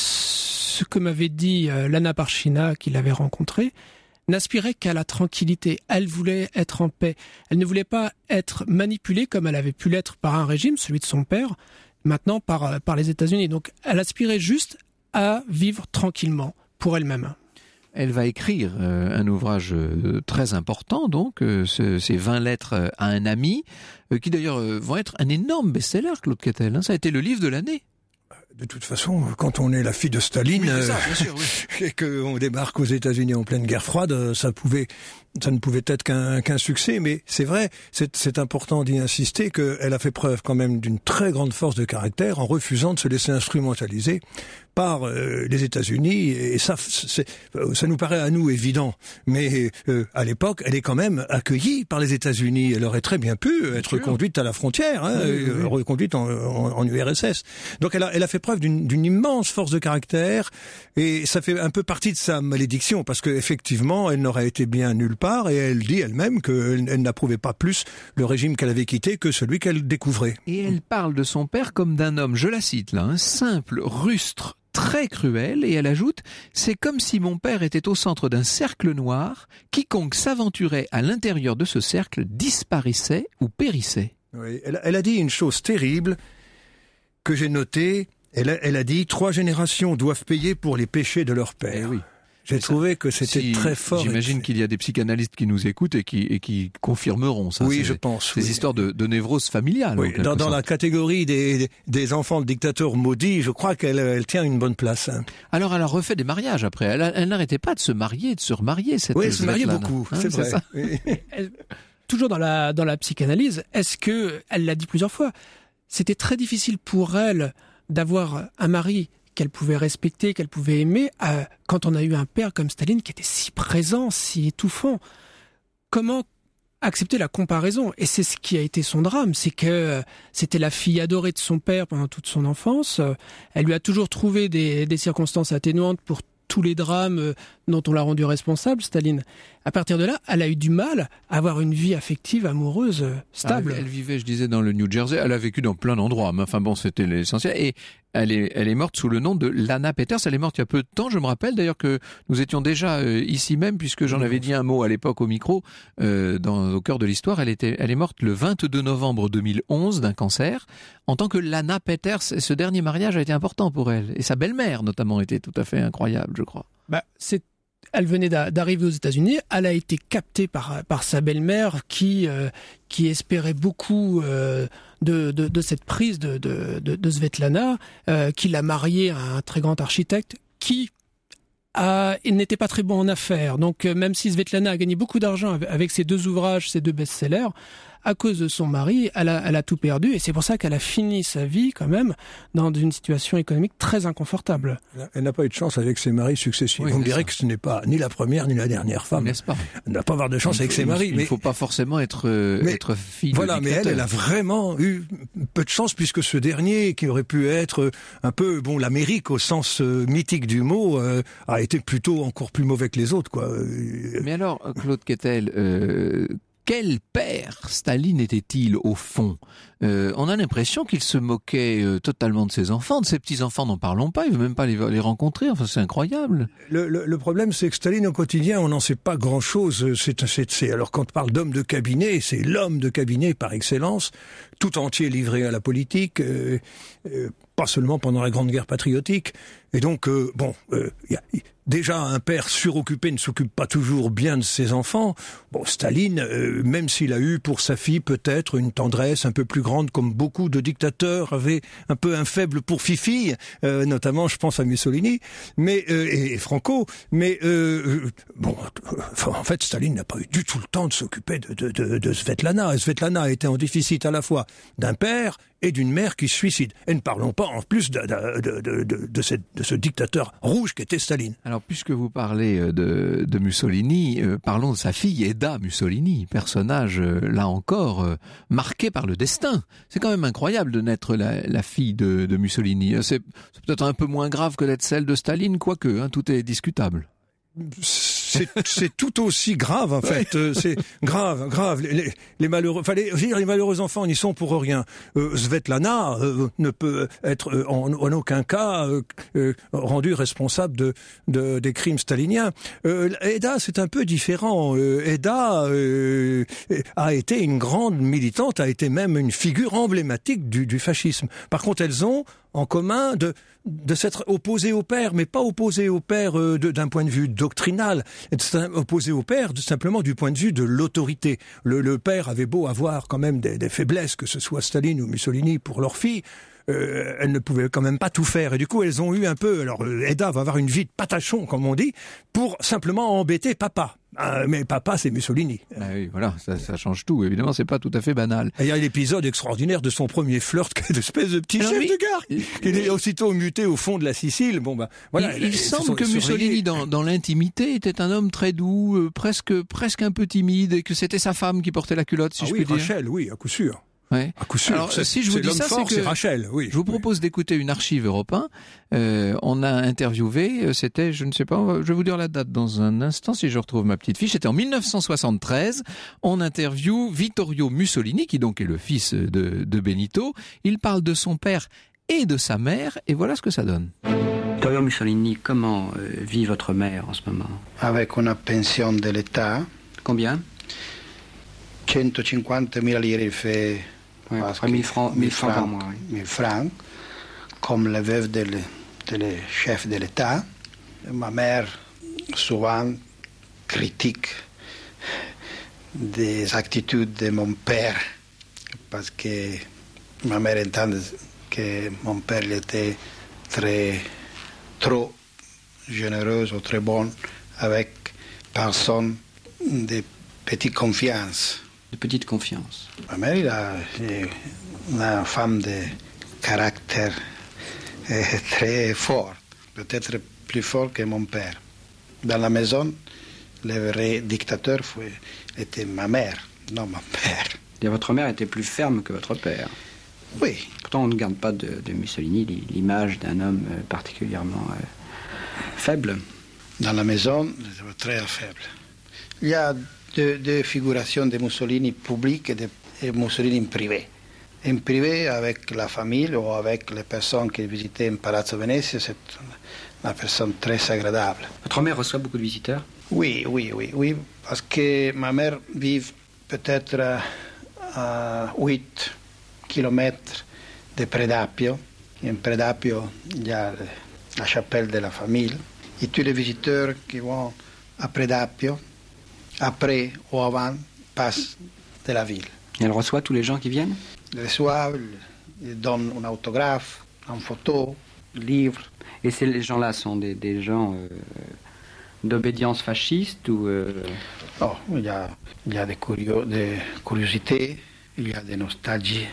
[SPEAKER 5] ce que m'avait dit euh, Lana Parchina, qui l'avait rencontrée, n'aspirait qu'à la tranquillité. Elle voulait être en paix. Elle ne voulait pas être manipulée comme elle avait pu l'être par un régime, celui de son père, maintenant par, par les États-Unis. Donc elle aspirait juste à vivre tranquillement pour elle-même.
[SPEAKER 3] Elle va écrire euh, un ouvrage euh, très important, donc, euh, ce, ces vingt lettres euh, à un ami, euh, qui d'ailleurs euh, vont être un énorme best-seller, Claude Quetel. Hein, ça a été le livre de l'année.
[SPEAKER 6] De toute façon, quand on est la fille de Staline, oui, ça, bien sûr, oui. Et qu'on débarque aux États-Unis en pleine guerre froide, ça pouvait, ça ne pouvait être qu'un, qu'un succès. Mais c'est vrai, c'est, c'est important d'y insister qu'elle a fait preuve quand même d'une très grande force de caractère en refusant de se laisser instrumentaliser par euh, les États-Unis. Et ça, c'est, ça nous paraît à nous évident, mais euh, à l'époque, elle est quand même accueillie par les États-Unis. Elle aurait très bien pu être bien conduite à la frontière, hein, oui, oui. reconduite en, en, en U R S S. Donc elle a, elle a fait preuve d'une, d'une immense force de caractère, et ça fait un peu partie de sa malédiction, parce qu'effectivement, elle n'aurait été bien nulle part, et elle dit elle-même qu'elle elle n'approuvait pas plus le régime qu'elle avait quitté que celui qu'elle découvrait.
[SPEAKER 3] Et elle parle de son père comme d'un homme, je la cite là, un simple, rustre, très cruel, et elle ajoute « C'est comme si mon père était au centre d'un cercle noir, quiconque s'aventurait à l'intérieur de ce cercle disparaissait ou périssait. »
[SPEAKER 6] Oui, elle, elle a dit une chose terrible que j'ai notée. Elle a, elle a dit « Trois générations doivent payer pour les péchés de leur père. »
[SPEAKER 3] oui.
[SPEAKER 6] J'ai trouvé que c'était
[SPEAKER 3] si,
[SPEAKER 6] très fort.
[SPEAKER 3] J'imagine qu'il y a des psychanalystes qui nous écoutent et qui, et qui confirmeront ça.
[SPEAKER 6] Oui,
[SPEAKER 3] c'est,
[SPEAKER 6] je pense.
[SPEAKER 3] Ces
[SPEAKER 6] oui.
[SPEAKER 3] histoires de, de névrose familiale.
[SPEAKER 6] Oui, dans, dans la catégorie des, des enfants de dictateurs maudits, je crois qu'elle elle tient une bonne place. Hein.
[SPEAKER 3] Alors, elle a refait des mariages après. Elle, elle n'arrêtait pas de se marier, de se remarier. Cette
[SPEAKER 6] oui, elle se mariait
[SPEAKER 3] beaucoup.
[SPEAKER 6] beaucoup,
[SPEAKER 3] hein,
[SPEAKER 6] c'est, c'est vrai. Ça.
[SPEAKER 5] Oui. Elle, toujours dans la, dans la psychanalyse, est-ce que, elle l'a dit plusieurs fois, c'était très difficile pour elle d'avoir un mari qu'elle pouvait respecter, qu'elle pouvait aimer, euh, quand on a eu un père comme Staline qui était si présent, si étouffant. Comment accepter la comparaison ? Et c'est ce qui a été son drame, c'est que euh, c'était la fille adorée de son père pendant toute son enfance. Euh, elle lui a toujours trouvé des, des circonstances atténuantes pour tous les drames dont on l'a rendu responsable, Staline. À partir de là, elle a eu du mal à avoir une vie affective, amoureuse, stable.
[SPEAKER 3] Ah, elle vivait, je disais, dans le New Jersey. Elle a vécu dans plein d'endroits, mais enfin bon, c'était l'essentiel. Et elle est, elle est morte sous le nom de Lana Peters. Elle est morte il y a peu de temps. Je me rappelle d'ailleurs que nous étions déjà euh, ici même, puisque j'en avais dit un mot à l'époque au micro, euh, dans, au cœur de l'histoire. Elle était, elle est morte le vingt-deux novembre deux mille onze d'un cancer, en tant que Lana Peters. Et ce dernier mariage a été important pour elle. Et sa belle-mère, notamment, était tout à fait incroyable, je crois.
[SPEAKER 5] Bah, c'est Elle venait d'arriver aux États-Unis. Elle a été captée par par sa belle-mère qui euh, qui espérait beaucoup euh, de, de de cette prise de de de, de Svetlana, euh, qui l'a mariée à un très grand architecte qui a, il n'était pas très bon en affaires. Donc euh, même si Svetlana a gagné beaucoup d'argent avec, avec ses deux ouvrages, ses deux best-sellers, à cause de son mari, elle a, elle a tout perdu, et c'est pour ça qu'elle a fini sa vie quand même dans une situation économique très inconfortable.
[SPEAKER 6] Elle n'a pas eu de chance avec ses maris successifs. Oui, Vous me direz que ce n'est pas ni la première ni la dernière femme.
[SPEAKER 3] N'est-ce pas ?
[SPEAKER 6] Elle n'a pas avoir de chance
[SPEAKER 3] faut,
[SPEAKER 6] avec ses maris.
[SPEAKER 3] Il ne
[SPEAKER 6] mais...
[SPEAKER 3] faut pas forcément être,
[SPEAKER 6] mais,
[SPEAKER 3] être fille
[SPEAKER 6] voilà,
[SPEAKER 3] de
[SPEAKER 6] mais elle, elle a vraiment eu peu de chance, puisque ce dernier, qui aurait pu être un peu, bon, l'Amérique au sens euh, mythique du mot, euh, a été plutôt encore plus mauvais que les autres, quoi.
[SPEAKER 3] Mais alors, Claude Quetel, euh, quel père Staline était-il au fond ? euh, On a l'impression qu'il se moquait euh, totalement de ses enfants, de ses petits-enfants, n'en parlons pas, il ne veut même pas les, les rencontrer, enfin c'est incroyable.
[SPEAKER 6] Le, le, le problème, c'est que Staline au quotidien, on n'en sait pas grand-chose. C'est, c'est, c'est, alors quand on parle d'homme de cabinet, c'est l'homme de cabinet par excellence, tout entier livré à la politique, euh, euh, pas seulement pendant la Grande Guerre patriotique. Et donc, euh, bon, euh, y a, y, déjà un père suroccupé ne s'occupe pas toujours bien de ses enfants. Bon, Staline, euh, même s'il a eu pour sa fille peut-être une tendresse un peu plus grande, comme beaucoup de dictateurs avaient un peu un faible pour Fifi, euh, notamment je pense à Mussolini, mais euh, et, et Franco, mais euh, bon, euh, en fait Staline n'a pas eu du tout le temps de s'occuper de, de, de, de Svetlana. Svetlana était en déficit à la fois d'un père et d'une mère qui se suicide. Et ne parlons pas en plus de, de, de, de, de, de, cette, de ce dictateur rouge qu'était Staline.
[SPEAKER 3] Alors, puisque vous parlez de, de Mussolini, euh, parlons de sa fille Eda Mussolini, personnage, euh, là encore, euh, marqué par le destin. C'est quand même incroyable de naître la, la fille de, de Mussolini. C'est, c'est peut-être un peu moins grave que d'être celle de Staline, quoique, hein, tout est discutable.
[SPEAKER 6] C'est, c'est tout aussi grave en fait. Ouais. C'est grave, grave. Les, les, les malheureux, enfin les, les malheureux enfants n'y sont pour rien. Euh, Svetlana euh, ne peut être euh, en, en aucun cas euh, euh, rendu responsable de, de des crimes staliniens. Euh, Eda, c'est un peu différent. Euh, Eda euh, a été une grande militante, a été même une figure emblématique du, du fascisme. Par contre, elles ont en commun de de s'être opposé au père, mais pas opposé au père euh, de, d'un point de vue doctrinal, opposé au père de, simplement du point de vue de l'autorité. Le, le père avait beau avoir quand même des, des faiblesses, que ce soit Staline ou Mussolini pour leur fille, euh, elles ne pouvaient quand même pas tout faire. Et du coup, elles ont eu un peu... Alors, Eda va avoir une vie de patachon, comme on dit, pour simplement embêter papa. Euh, mais papa, c'est Mussolini.
[SPEAKER 3] Ah oui, voilà, ça, ça change tout. Évidemment, c'est pas tout à fait banal.
[SPEAKER 6] Et il y a l'épisode extraordinaire de son premier flirt, d'espèce de petit chef oui. de gare, qui est aussitôt muté au fond de la Sicile. Bon ben, voilà.
[SPEAKER 3] Il, il semble que Mussolini, dans, dans l'intimité, était un homme très doux, euh, presque, presque un peu timide, et que c'était sa femme qui portait la culotte, si
[SPEAKER 6] ah
[SPEAKER 3] je
[SPEAKER 6] oui,
[SPEAKER 3] puis dire.
[SPEAKER 6] Rachel, oui, à coup sûr.
[SPEAKER 3] Ouais.
[SPEAKER 6] À coup sûr.
[SPEAKER 3] Alors, c'est, si je vous
[SPEAKER 6] c'est
[SPEAKER 3] dis
[SPEAKER 6] l'homme
[SPEAKER 3] ça,
[SPEAKER 6] fort,
[SPEAKER 3] c'est que
[SPEAKER 6] c'est Rachel, oui.
[SPEAKER 3] Je vous propose d'écouter une archive Europe un. Euh, on a interviewé, c'était, je ne sais pas, je vais vous dire la date dans un instant si je retrouve ma petite fiche. C'était en dix-neuf cent soixante-treize. On interviewe Vittorio Mussolini, qui donc est le fils de, de Benito. Il parle de son père et de sa mère, et voilà ce que ça donne.
[SPEAKER 7] Vittorio Mussolini, comment euh, vit votre mère en ce moment ?
[SPEAKER 8] Avec une pension de l'État.
[SPEAKER 7] Combien ?
[SPEAKER 8] centocinquantamila lire, il fait...
[SPEAKER 7] Oui, mille francs, mille francs par mois. Oui.
[SPEAKER 8] mille francs, comme la veuve de le, de le chef de l'État. Ma mère, souvent, critique des attitudes de mon père, parce que ma mère entend que mon père était très, trop généreux ou très bon avec personne de petite confiance.
[SPEAKER 7] De petite confiance.
[SPEAKER 8] Ma mère, il a une femme de caractère très fort, peut-être plus fort que mon père. Dans la maison, le vrai dictateur était ma mère, non mon père.
[SPEAKER 7] Et votre mère était plus ferme que votre père.
[SPEAKER 8] Oui.
[SPEAKER 7] Pourtant, on ne garde pas de, de Mussolini l'image d'un homme particulièrement euh, faible.
[SPEAKER 8] dans la maison, j'étais très faible. Il y a deux, deux figurations de Mussolini publiques et de et Mussolini en privé. En privé, avec la famille ou avec les personnes qui visitaient un Palazzo Venezia, c'est une personne très agréable.
[SPEAKER 7] Votre mère reçoit beaucoup de visiteurs?
[SPEAKER 8] Oui, oui, oui, oui, parce que ma mère vit peut-être à huit kilomètres de Predapio. En Predapio, il y a la chapelle de la famille. Et tous les visiteurs qui vont à Predapio, après ou avant, passent de la ville.
[SPEAKER 7] Et elle reçoit tous les gens qui viennent?
[SPEAKER 8] Elle reçoit, elle donne un autographe, une photo, un livre.
[SPEAKER 7] Et ces gens-là sont des, des gens euh, d'obédience fasciste ou euh...
[SPEAKER 8] Oh, il y a, il y a des, curio- des curiosités, il y a des nostalgies.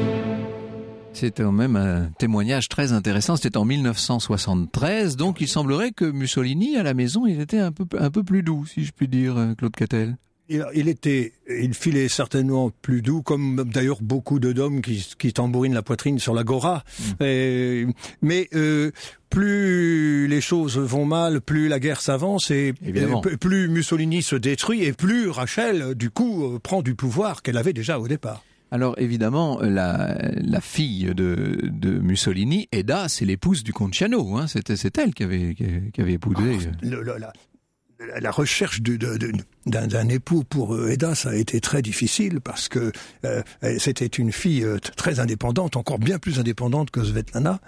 [SPEAKER 3] C'est quand même un témoignage très intéressant. C'était en mille neuf cent soixante-treize, donc il semblerait que Mussolini, à la maison, il était un peu, un peu plus doux, si je puis dire, Claude Cattel.
[SPEAKER 6] Il, il était, il filait certainement plus doux, comme d'ailleurs beaucoup de d'hommes qui, qui tambourinent la poitrine sur l'agora. Mmh. Et, mais euh, plus les choses vont mal, plus la guerre s'avance et, et plus Mussolini se détruit et plus Rachel, du coup, prend du pouvoir qu'elle avait déjà au départ.
[SPEAKER 3] Alors évidemment, la, la fille de, de Mussolini, Edda, c'est l'épouse du comte Ciano. Hein, c'était, c'est elle qui avait, qui, qui avait épousé.
[SPEAKER 6] Oh, le, le, la... La recherche de, de, de, d'un, d'un époux pour Edda, ça a été très difficile parce que euh, c'était une fille euh, très indépendante, encore bien plus indépendante que Svetlana.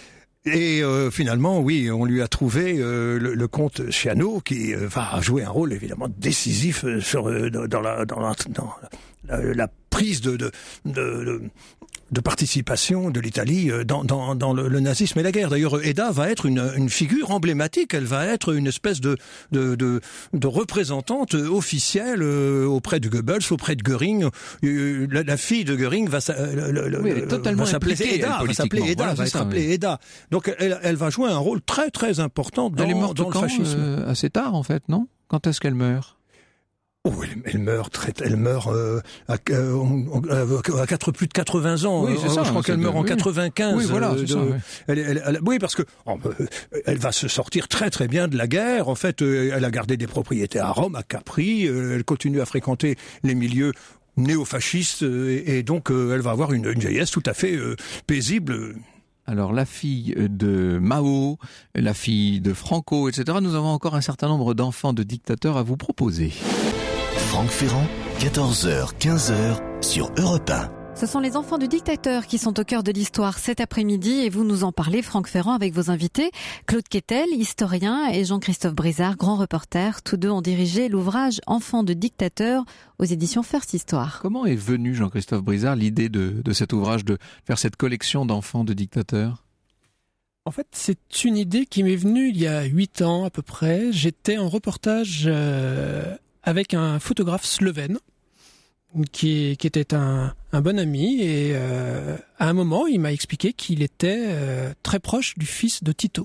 [SPEAKER 6] Et euh, finalement, oui, on lui a trouvé euh, le, le comte Ciano qui euh, va jouer un rôle évidemment décisif euh, sur euh, dans la dans la, dans la, la prise de de, de, de de participation de l'Italie dans, dans, dans le, le nazisme et la guerre. D'ailleurs, Edda va être une, une figure emblématique. Elle va être une espèce de, de, de, de représentante officielle auprès de Goebbels, auprès de Göring. La, la fille de Göring va, le,
[SPEAKER 3] oui, elle est totalement
[SPEAKER 6] va s'appeler Edda, va s'appeler Edda, voilà, va être appelée oui. Edda. Donc, elle, elle va jouer un rôle très très important dans,
[SPEAKER 3] elle est morte
[SPEAKER 6] dans le
[SPEAKER 3] quand,
[SPEAKER 6] fascisme.
[SPEAKER 3] Euh, assez tard, en fait, non? Quand est-ce qu'elle meurt?
[SPEAKER 6] Oh, elle, elle meurt très, elle meurt euh, à, euh, à quatre, plus de quatre-vingts ans.
[SPEAKER 3] Oui, c'est ça,
[SPEAKER 6] je crois qu'elle meurt de, en oui. quatre-vingt-quinze.
[SPEAKER 3] Oui, voilà, c'est
[SPEAKER 6] de,
[SPEAKER 3] ça, oui.
[SPEAKER 6] Elle, elle, elle, oui, parce que oh, elle va se sortir très très bien de la guerre. En fait, elle a gardé des propriétés à Rome, à Capri. Elle continue à fréquenter les milieux néofascistes et, et donc elle va avoir une, une vieillesse tout à fait euh, paisible.
[SPEAKER 3] Alors, la fille de Mao, la fille de Franco, et cetera. Nous avons encore un certain nombre d'enfants de dictateurs à vous proposer.
[SPEAKER 1] Franck Ferrand, quatorze heures quinze sur Europe un.
[SPEAKER 2] Ce sont les enfants de dictateurs qui sont au cœur de l'histoire cet après-midi et vous nous en parlez, Franck Ferrand, avec vos invités. Claude Quettel, historien, et Jean-Christophe Brizard, grand reporter. Tous deux ont dirigé l'ouvrage Enfants de dictateurs aux éditions First Histoire.
[SPEAKER 3] Comment est venue, Jean-Christophe Brizard, l'idée de, de cet ouvrage, de faire cette collection d'enfants de dictateurs ?
[SPEAKER 5] En fait, c'est une idée qui m'est venue il y a huit ans à peu près. J'étais en reportage euh, avec un photographe slovène qui, qui était un, un bon ami et euh, à un moment, il m'a expliqué qu'il était euh, très proche du fils de Tito.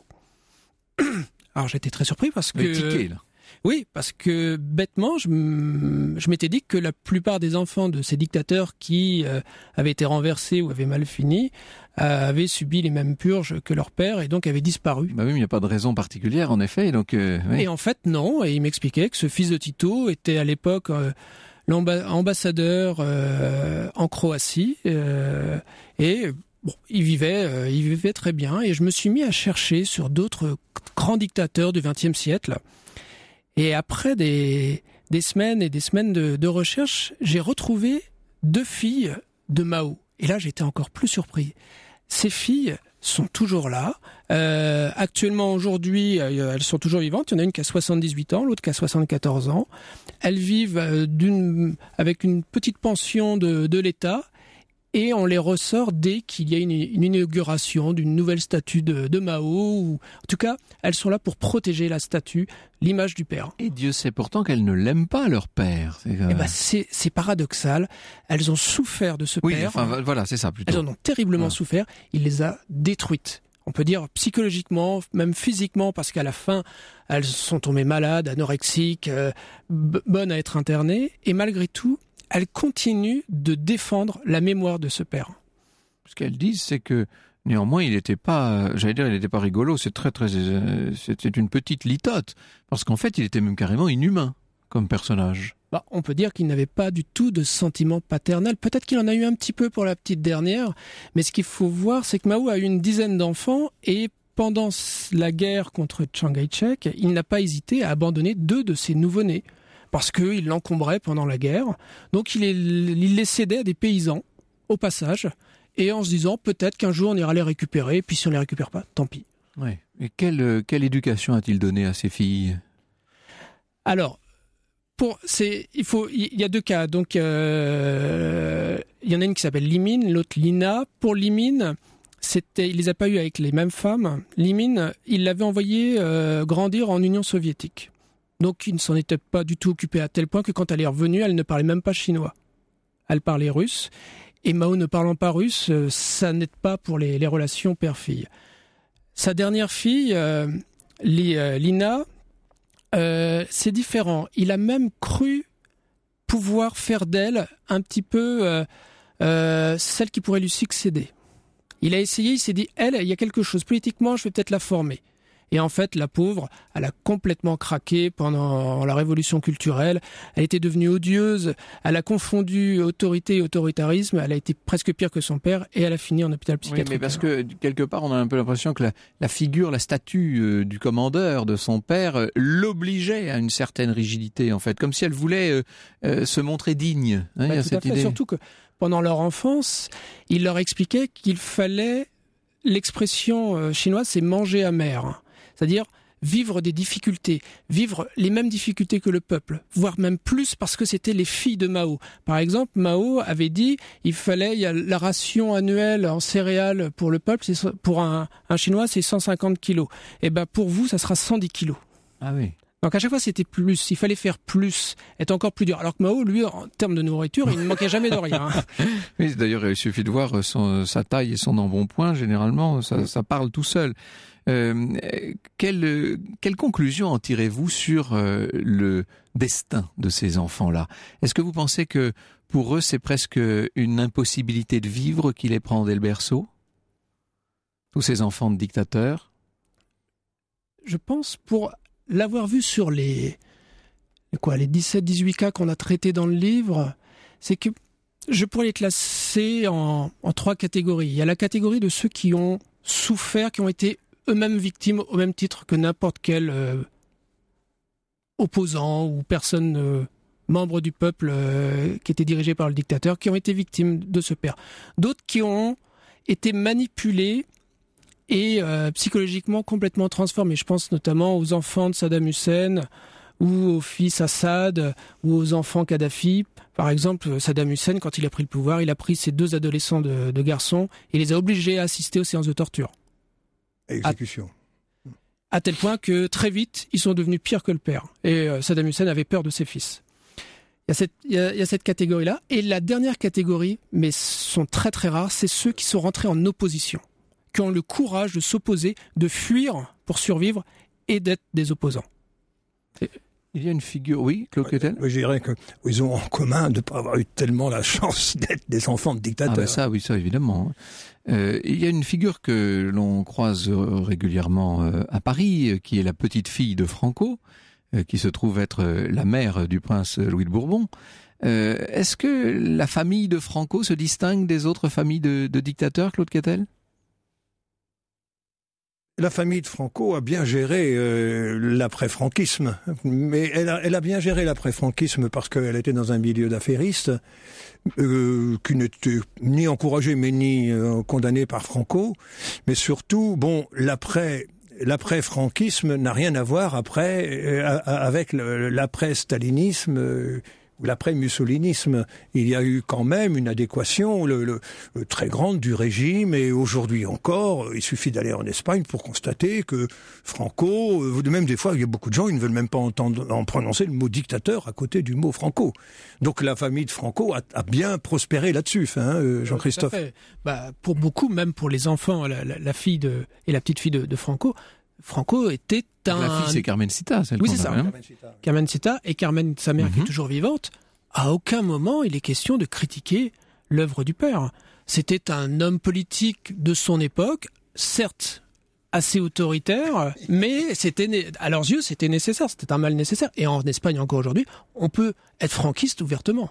[SPEAKER 5] Alors j'étais très surpris parce que...
[SPEAKER 3] Le ticket, là.
[SPEAKER 5] Oui, parce que bêtement, je, m- je m'étais dit que la plupart des enfants de ces dictateurs qui euh, avaient été renversés ou avaient mal fini euh, avaient subi les mêmes purges que leur père et donc avaient disparu.
[SPEAKER 3] Bah oui, mais il n'y a pas de raison particulière en effet. Donc, euh, oui.
[SPEAKER 5] Et en fait, non. Et il m'expliquait que ce fils de Tito était à l'époque euh, l'ambassadeur euh, en Croatie euh, et bon, il vivait, euh, il vivait très bien. Et je me suis mis à chercher sur d'autres grands dictateurs du vingtième siècle. Et après des, des semaines et des semaines de, de recherche, j'ai retrouvé deux filles de Mao. Et là, j'étais encore plus surpris. Ces filles sont toujours là. Euh, actuellement, aujourd'hui, euh, elles sont toujours vivantes. Il y en a une qui a soixante-dix-huit ans, l'autre qui a soixante-quatorze ans. Elles vivent euh, d'une, avec une petite pension de, de l'État. Et on les ressort dès qu'il y a une, une inauguration d'une nouvelle statue de, de Mao. Ou, en tout cas, elles sont là pour protéger la statue, l'image du père.
[SPEAKER 3] Et Dieu sait pourtant qu'elles ne l'aiment pas, leur père. C'est, euh...
[SPEAKER 5] eh ben, c'est, c'est paradoxal. Elles ont souffert de ce
[SPEAKER 3] oui,
[SPEAKER 5] père.
[SPEAKER 3] Enfin, voilà, c'est ça plutôt.
[SPEAKER 5] Elles en ont terriblement
[SPEAKER 3] voilà.
[SPEAKER 5] souffert. Il les a détruites. On peut dire psychologiquement, même physiquement, parce qu'à la fin, elles sont tombées malades, anorexiques, euh, b- bonnes à être internées. Et malgré tout, elles continuent de défendre la mémoire de ce père.
[SPEAKER 3] Ce qu'elles disent, c'est que Néanmoins, il n'était pas, j'allais dire, il n'était pas rigolo. C'est très, très, c'était une petite litote. Parce qu'en fait, il était même carrément inhumain comme personnage.
[SPEAKER 5] Bah, on peut dire qu'il n'avait pas du tout de sentiment paternel. Peut-être qu'il en a eu un petit peu pour la petite dernière. Mais ce qu'il faut voir, c'est que Mao a eu une dizaine d'enfants et pendant la guerre contre Chiang Kai-shek, il n'a pas hésité à abandonner deux de ses nouveau-nés. Parce qu'il l'encombrait pendant la guerre. Donc il, est, il les cédait à des paysans, au passage. Et en se disant, peut-être qu'un jour on ira les récupérer, puis si on les récupère pas, tant pis.
[SPEAKER 3] Ouais. Et quelle, quelle éducation a-t-il donné à ses filles ?
[SPEAKER 5] Alors, pour, c'est, il faut, il y a deux cas. Donc, euh, il y en a une qui s'appelle Limine, l'autre Lina. Pour Limine, c'était, il les a pas eu avec les mêmes femmes. Limine, il l'avait envoyée euh, grandir en Union soviétique. Donc, il ne s'en était pas du tout occupé à tel point que quand elle est revenue, elle ne parlait même pas chinois. Elle parlait russe. Et Mao ne parlant pas russe, ça n'aide pas pour les, les relations père-fille. Sa dernière fille, euh, Lina, euh, c'est différent. Il a même cru pouvoir faire d'elle un petit peu euh, euh, celle qui pourrait lui succéder. Il a essayé, il s'est dit, elle, il y a quelque chose. Politiquement, je vais peut-être la former. Et en fait, la pauvre, elle a complètement craqué pendant la révolution culturelle. Elle était devenue odieuse. Elle a confondu autorité et autoritarisme. Elle a été presque pire que son père et elle a fini en hôpital psychiatrique.
[SPEAKER 3] Oui, mais parce que quelque part, on a un peu l'impression que la, la figure, la statue euh, du commandeur, de son père, euh, l'obligeait à une certaine rigidité, en fait, comme si elle voulait euh, euh, se montrer digne. Hein,
[SPEAKER 5] bah,
[SPEAKER 3] il y a
[SPEAKER 5] tout
[SPEAKER 3] cette
[SPEAKER 5] à fait.
[SPEAKER 3] idée.
[SPEAKER 5] Surtout que pendant leur enfance, il leur expliquait qu'il fallait, l'expression euh, chinoise, c'est manger amer. C'est-à-dire vivre des difficultés, vivre les mêmes difficultés que le peuple, voire même plus parce que c'était les filles de Mao. Par exemple, Mao avait dit il fallait, il y a la ration annuelle en céréales pour le peuple, c'est, pour un, un Chinois, c'est cent cinquante kilos. Et ben pour vous, ça sera cent dix kilos.
[SPEAKER 3] Ah oui.
[SPEAKER 5] Donc à chaque fois, c'était plus. Il fallait faire plus, être encore plus dur. Alors que Mao, lui, en termes de nourriture, il ne manquait jamais de rien.
[SPEAKER 3] Oui, d'ailleurs, il suffit de voir son, sa taille et son embonpoint. Généralement, ça, ça parle tout seul. Euh, quelle, quelle conclusion en tirez-vous sur euh, le destin de ces enfants-là ? Est-ce que vous pensez que pour eux, c'est presque une impossibilité de vivre qui les prend dès le berceau ? Tous ces enfants de dictateurs ?
[SPEAKER 5] Je pense, pour l'avoir vu sur les, quoi, les dix-sept dix-huit cas qu'on a traités dans le livre, c'est que je pourrais les classer en, en trois catégories. Il y a la catégorie de ceux qui ont souffert, qui ont été eux-mêmes victimes au même titre que n'importe quel euh, opposant ou personne euh, membre du peuple euh, qui était dirigé par le dictateur, qui ont été victimes de ce père. D'autres qui ont été manipulés et euh, psychologiquement complètement transformés. Je pense notamment aux enfants de Saddam Hussein ou aux fils Assad ou aux enfants Kadhafi. Par exemple, Saddam Hussein, quand il a pris le pouvoir, il a pris ses deux adolescents de, de garçons et les a obligés à assister aux séances de torture.
[SPEAKER 6] Exécution.
[SPEAKER 5] À, à tel point que très vite, ils sont devenus pires que le père. Et euh, Saddam Hussein avait peur de ses fils. Il y a cette, il y a, il y a cette catégorie-là. Et la dernière catégorie, mais sont très très rares, c'est ceux qui sont rentrés en opposition, qui ont le courage de s'opposer, de fuir pour survivre et d'être des opposants.
[SPEAKER 3] Et il y a une figure, oui, Claude Quetel ?
[SPEAKER 6] Je dirais qu'ils ont en commun de ne pas avoir eu tellement la chance d'être des enfants de dictateurs.
[SPEAKER 3] Ah ben ça, oui, ça évidemment. Euh, il y a une figure que l'on croise régulièrement euh, à Paris, euh, qui est la petite fille de Franco, euh, qui se trouve être euh, la mère du prince Louis de Bourbon. Euh, est-ce que la famille de Franco se distingue des autres familles de, de dictateurs, Claude Quetel ?
[SPEAKER 6] La famille de Franco a bien géré euh, l'après-franquisme, mais elle a, elle a bien géré l'après-franquisme parce qu'elle était dans un milieu d'affairistes euh, qui n'était ni encouragé mais ni euh, condamné par Franco. Mais surtout, bon, l'après l'après-franquisme n'a rien à voir après euh, avec le, l'après-stalinisme. Euh, ou l'après-mussolinisme. Il y a eu quand même une adéquation le, le, le, très grande du régime, et aujourd'hui encore, il suffit d'aller en Espagne pour constater que Franco, euh, même des fois, il y a beaucoup de gens, ils ne veulent même pas entendre en prononcer le mot dictateur à côté du mot Franco. Donc la famille de Franco a, a bien prospéré là-dessus, hein, euh, Jean-Christophe.
[SPEAKER 5] Tout à fait. Bah, pour beaucoup, même pour les enfants, la, la, la fille de, et la petite fille de, de Franco, Franco était un...
[SPEAKER 3] La fille, c'est Carmencita, celle
[SPEAKER 5] oui,
[SPEAKER 3] qu'on
[SPEAKER 5] c'est ça.
[SPEAKER 3] a, hein.
[SPEAKER 5] Carmencita, et Carmen, sa mère, mm-hmm. qui est toujours vivante. À aucun moment, il est question de critiquer l'œuvre du père. C'était un homme politique de son époque, certes assez autoritaire, mais c'était, à leurs yeux, c'était nécessaire, c'était un mal nécessaire. Et en Espagne, encore aujourd'hui, on peut être franquiste ouvertement.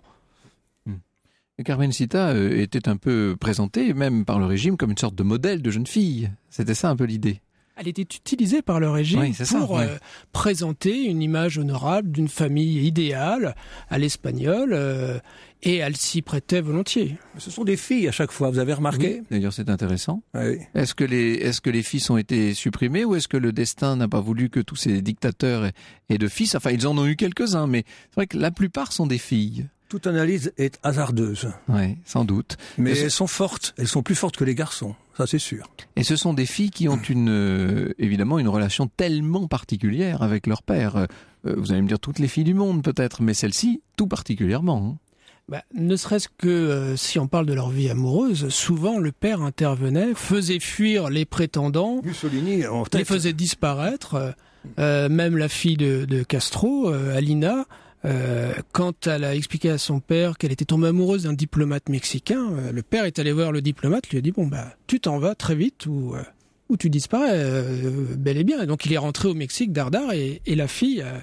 [SPEAKER 3] Et Carmencita euh, était un peu présentée, même par le régime, comme une sorte de modèle de jeune fille. C'était ça un peu l'idée.
[SPEAKER 5] Elle était utilisée par le régime
[SPEAKER 3] oui, pour
[SPEAKER 5] ça, ouais.
[SPEAKER 3] euh,
[SPEAKER 5] présenter une image honorable d'une famille idéale à l'espagnol, euh, et elle s'y prêtait volontiers.
[SPEAKER 6] Ce sont des filles à chaque fois, vous avez remarqué ?
[SPEAKER 3] Oui, d'ailleurs, c'est intéressant.
[SPEAKER 6] Oui.
[SPEAKER 3] Est-ce que les est-ce que les fils ont été supprimés ou est-ce que le destin n'a pas voulu que tous ces dictateurs aient, aient de fils ? Enfin, ils en ont eu quelques-uns, mais c'est vrai que la plupart sont des filles.
[SPEAKER 6] Toute analyse est hasardeuse.
[SPEAKER 3] Oui, sans doute.
[SPEAKER 6] Mais
[SPEAKER 3] Et
[SPEAKER 6] elles
[SPEAKER 3] ce...
[SPEAKER 6] sont fortes, elles sont plus fortes que les garçons, ça c'est sûr.
[SPEAKER 3] Et ce sont des filles qui ont une, euh, évidemment une relation tellement particulière avec leur père. Euh, vous allez me dire toutes les filles du monde peut-être, mais celle-ci tout particulièrement. Hein.
[SPEAKER 5] Bah, ne serait-ce que euh, si on parle de leur vie amoureuse, souvent le père intervenait, faisait fuir les prétendants,
[SPEAKER 6] Mussolini en tête.
[SPEAKER 5] les faisait disparaître. Euh, euh, même la fille de, de Castro, euh, Alina, Euh, quand elle a expliqué à son père qu'elle était tombée amoureuse d'un diplomate mexicain, euh, le père est allé voir le diplomate, lui a dit bon bah tu t'en vas très vite ou euh, ou tu disparais euh, bel et bien. Et donc il est rentré au Mexique dardard et, et la fille, euh,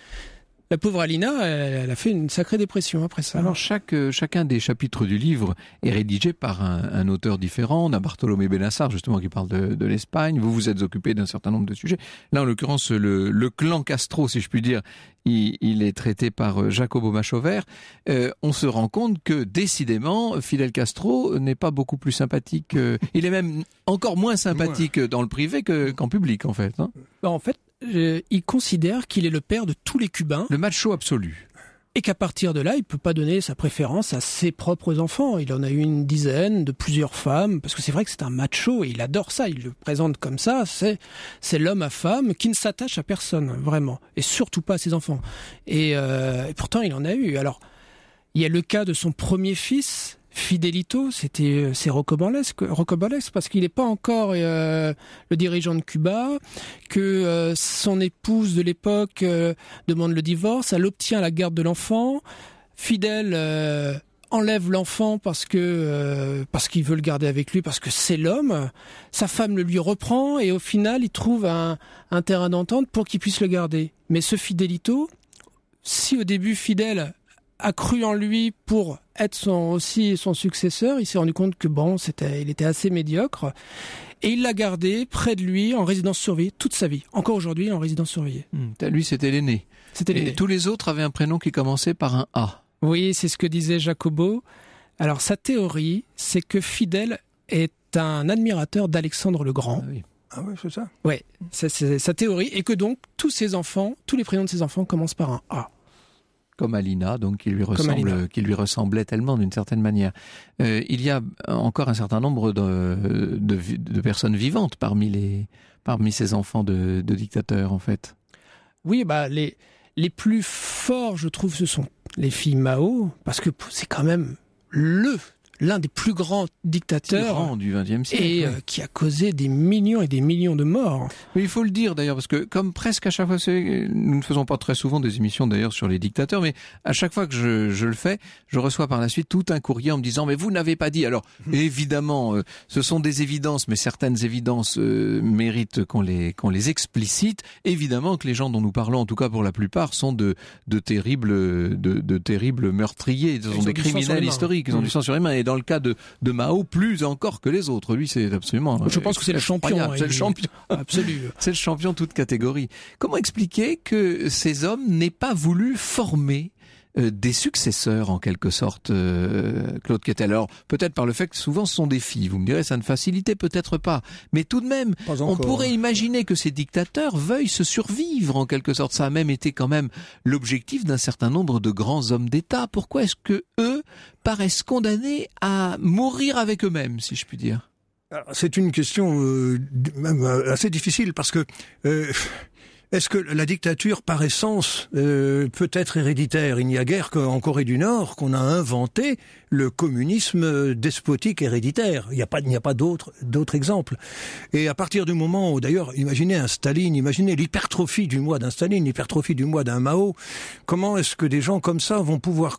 [SPEAKER 5] la pauvre Alina, elle, elle a fait une sacrée dépression après ça.
[SPEAKER 3] Alors chaque chacun des chapitres du livre est rédigé par un, un auteur différent. On a Bartolomé Benassar justement qui parle de, de l'Espagne. Vous vous êtes occupé d'un certain nombre de sujets. Là en l'occurrence le, le clan Castro, si je puis dire. Il, il est traité par Jacobo Machover. Euh, on se rend compte que décidément, Fidel Castro n'est pas beaucoup plus sympathique. Euh, il est même encore moins sympathique ouais. dans le privé que, qu'en public, en fait. Hein.
[SPEAKER 5] Bah, en fait, euh, il considère qu'il est le père de tous les Cubains.
[SPEAKER 3] Le macho absolu.
[SPEAKER 5] Et qu'à partir de là, il peut pas donner sa préférence à ses propres enfants. Il en a eu une dizaine de plusieurs femmes, parce que c'est vrai que c'est un macho et il adore ça. Il le présente comme ça. C'est c'est l'homme à femme qui ne s'attache à personne vraiment, et surtout pas à ses enfants. Et, euh, et pourtant, il en a eu. Alors, il y a le cas de son premier fils, Fidelito. C'était c'est rocambolesque, rocambolesque parce qu'il n'est pas encore euh, le dirigeant de Cuba, que euh, son épouse de l'époque euh, demande le divorce, elle obtient la garde de l'enfant. Fidel euh, enlève l'enfant parce que euh, parce qu'il veut le garder avec lui, parce que c'est l'homme. Sa femme le lui reprend et au final, il trouve un, un terrain d'entente pour qu'il puisse le garder. Mais ce Fidelito, si au début Fidel a cru en lui pour être son, aussi son successeur, il s'est rendu compte que bon, c'était, il était assez médiocre, et il l'a gardé près de lui en résidence surveillée toute sa vie. Encore aujourd'hui, en résidence surveillée.
[SPEAKER 3] Mmh, lui, c'était l'aîné.
[SPEAKER 5] C'était l'aîné.
[SPEAKER 3] Et tous les autres avaient un prénom qui commençait par un A.
[SPEAKER 5] Oui, c'est ce que disait Jacobo. Alors, sa théorie, c'est que Fidel est un admirateur d'Alexandre le Grand.
[SPEAKER 6] Ah oui. Ah oui, c'est ça.
[SPEAKER 5] Ouais, c'est, c'est sa théorie, et que donc tous ses enfants, tous les prénoms de ses enfants commencent par un A.
[SPEAKER 3] Comme Alina, donc qui lui ressemble, qui lui ressemblait tellement d'une certaine manière. Euh, il y a encore un certain nombre de, de, de personnes vivantes parmi les, parmi ces enfants de, de dictateurs, en fait.
[SPEAKER 5] Oui, bah les les plus forts, je trouve, ce sont les filles Mao, parce que c'est quand même le l'un des plus grands dictateurs
[SPEAKER 3] du vingtième siècle,
[SPEAKER 5] et
[SPEAKER 3] oui.
[SPEAKER 5] euh, qui a causé des millions et des millions de morts.
[SPEAKER 3] Mais il faut le dire d'ailleurs, parce que comme presque à chaque fois, nous ne faisons pas très souvent des émissions d'ailleurs sur les dictateurs, mais à chaque fois que je, je le fais, je reçois par la suite tout un courrier en me disant mais vous n'avez pas dit. Alors évidemment, euh, ce sont des évidences, mais certaines évidences euh, méritent qu'on les qu'on les explicite. Évidemment que les gens dont nous parlons, en tout cas pour la plupart, sont de de terribles de, de terribles meurtriers, ce sont des criminels historiques, ils ont mmh. du sang sur les mains. Et dans le cas de, de Mao, plus encore que les autres. Lui, c'est absolument...
[SPEAKER 5] Je pense que c'est le champion. Hein,
[SPEAKER 3] c'est le champion.
[SPEAKER 5] Absolu.
[SPEAKER 3] C'est le champion toute catégorie. Comment expliquer que ces hommes n'aient pas voulu former euh, des successeurs, en quelque sorte, euh, Claude Quetel? Alors, peut-être par le fait que souvent ce sont des filles. Vous me direz, ça ne facilitait peut-être pas. Mais tout de même, on pourrait imaginer que ces dictateurs veuillent se survivre, en quelque sorte. Ça a même été quand même l'objectif d'un certain nombre de grands hommes d'État. Pourquoi est-ce que eux paraissent condamnés à mourir avec eux-mêmes, si je puis dire?
[SPEAKER 6] C'est une question euh, même assez difficile parce que euh, est-ce que la dictature par essence euh, peut être héréditaire? Il n'y a guère qu'en Corée du Nord qu'on a inventé le communisme despotique héréditaire. Il n'y a pas, il n'y a pas d'autres, d'autres exemples. Et à partir du moment où, d'ailleurs, imaginez un Staline, imaginez l'hypertrophie du moi d'un Staline, l'hypertrophie du moi d'un Mao, comment est-ce que des gens comme ça vont pouvoir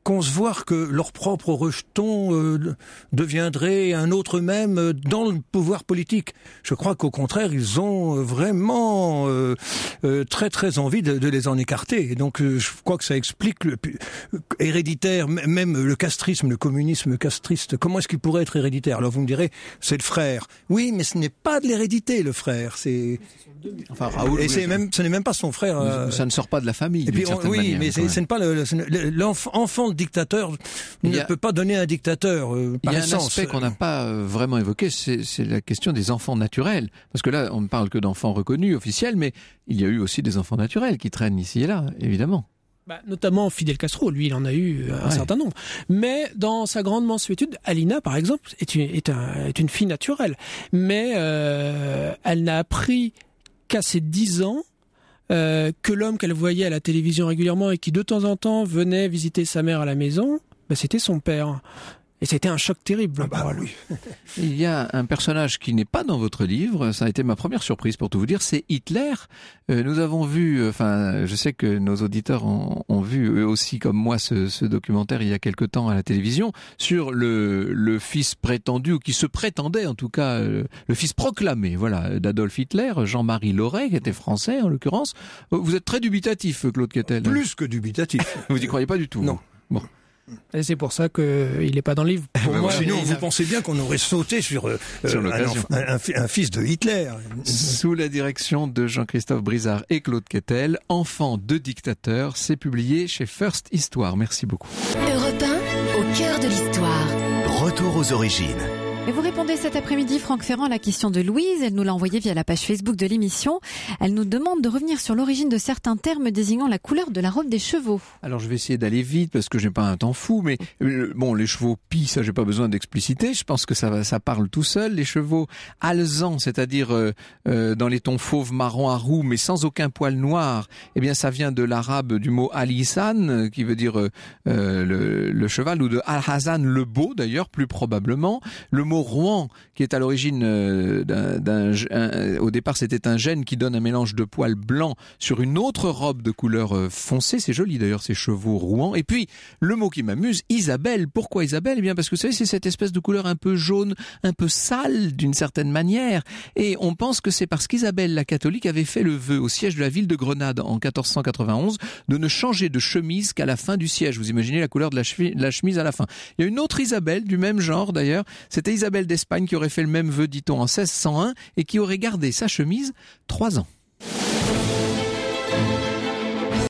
[SPEAKER 6] concevoir que leur propre rejeton euh, deviendrait un autre même dans le pouvoir politique. Je crois qu'au contraire, ils ont vraiment euh, euh, très très envie de, de les en écarter. Et donc euh, je crois que ça explique le euh, héréditaire, même le castrisme, le communisme castriste. Comment est-ce qu'il pourrait être héréditaire? Alors vous me direz, c'est le frère. Oui, mais ce n'est pas de l'hérédité, le frère. C'est
[SPEAKER 3] enfin Raoul.
[SPEAKER 6] Et
[SPEAKER 3] oui,
[SPEAKER 6] c'est même, ce n'est même pas son frère.
[SPEAKER 3] Euh... Ça ne sort pas de la famille.
[SPEAKER 6] Et puis, on, oui,
[SPEAKER 3] manière,
[SPEAKER 6] mais c'est, ce n'est pas le, l'enfant de dictateur ne a, peut pas donner un dictateur euh, par essence.
[SPEAKER 3] Il y a un aspect qu'on n'a pas euh, vraiment évoqué, c'est, c'est la question des enfants naturels. Parce que là, on ne parle que d'enfants reconnus, officiels, mais il y a eu aussi des enfants naturels qui traînent ici et là, évidemment.
[SPEAKER 5] Bah, notamment Fidel Castro, lui, il en a eu un ouais. certain nombre. Mais dans sa grande mansuétude, Alina, par exemple, est une, est un, est une fille naturelle. Mais euh, elle n'a appris qu'à ses dix ans euh, que l'homme qu'elle voyait à la télévision régulièrement et qui de temps en temps venait visiter sa mère à la maison, bah, c'était son père. Et c'était un choc terrible ah bah, pour lui.
[SPEAKER 3] Il y a un personnage qui n'est pas dans votre livre, ça a été ma première surprise pour tout vous dire, c'est Hitler. Euh, nous avons vu, enfin, je sais que nos auditeurs ont, ont vu eux aussi comme moi ce, ce documentaire il y a quelque temps à la télévision sur le, le fils prétendu, ou qui se prétendait en tout cas, euh, le fils proclamé, voilà, d'Adolf Hitler, Jean-Marie Laurey, qui était français en l'occurrence. Vous êtes très dubitatif, Claude Quettel.
[SPEAKER 6] Plus que dubitatif.
[SPEAKER 3] Vous n'y croyez pas du tout?
[SPEAKER 6] Non.
[SPEAKER 3] Bon.
[SPEAKER 5] Et c'est pour ça qu'il n'est pas dans le livre. Pour
[SPEAKER 6] ben
[SPEAKER 5] moi,
[SPEAKER 6] sinon, vous a... pensez bien qu'on aurait sauté sur, euh, sur un, un, un, un fils de Hitler.
[SPEAKER 3] Sous la direction de Jean-Christophe Brizard et Claude Quettel, Enfants de dictateurs, c'est publié chez First Histoire. Merci beaucoup.
[SPEAKER 4] Europe un, au cœur de l'histoire.
[SPEAKER 1] Retour aux origines.
[SPEAKER 2] Et vous répondez cet après-midi, Franck Ferrand, à la question de Louise. Elle nous l'a envoyée via la page Facebook de l'émission. Elle nous demande de revenir sur l'origine de certains termes désignant la couleur de la robe des chevaux.
[SPEAKER 3] Alors je vais essayer d'aller vite parce que j'ai pas un temps fou, mais euh, bon, les chevaux pis, ça j'ai pas besoin d'expliciter. Je pense que ça ça parle tout seul. Les chevaux alezans, c'est-à-dire euh, euh, dans les tons fauve, marron à roux, mais sans aucun poil noir. Eh bien, ça vient de l'arabe du mot alisan, qui veut dire euh, le, le cheval, ou de al-hazan, le beau d'ailleurs, plus probablement. Le mot Rouen, qui est à l'origine euh, d'un, d'un, un, au départ c'était un gène qui donne un mélange de poils blancs sur une autre robe de couleur euh, foncée. C'est joli d'ailleurs, ces chevaux Rouen. Et puis le mot qui m'amuse, Isabelle. Pourquoi Isabelle? Eh bien parce que vous savez, c'est cette espèce de couleur un peu jaune, un peu sale d'une certaine manière. Et on pense que c'est parce qu'Isabelle la catholique avait fait le vœu au siège de la ville de Grenade en quatorze cent quatre-vingt-onze de ne changer de chemise qu'à la fin du siège. Vous imaginez la couleur de la, chemise, la chemise à la fin. Il y a une autre Isabelle du même genre d'ailleurs. C'était Isabelle d'Espagne qui aurait fait le même vœu, dit-on, en seize cent un et qui aurait gardé sa chemise trois ans.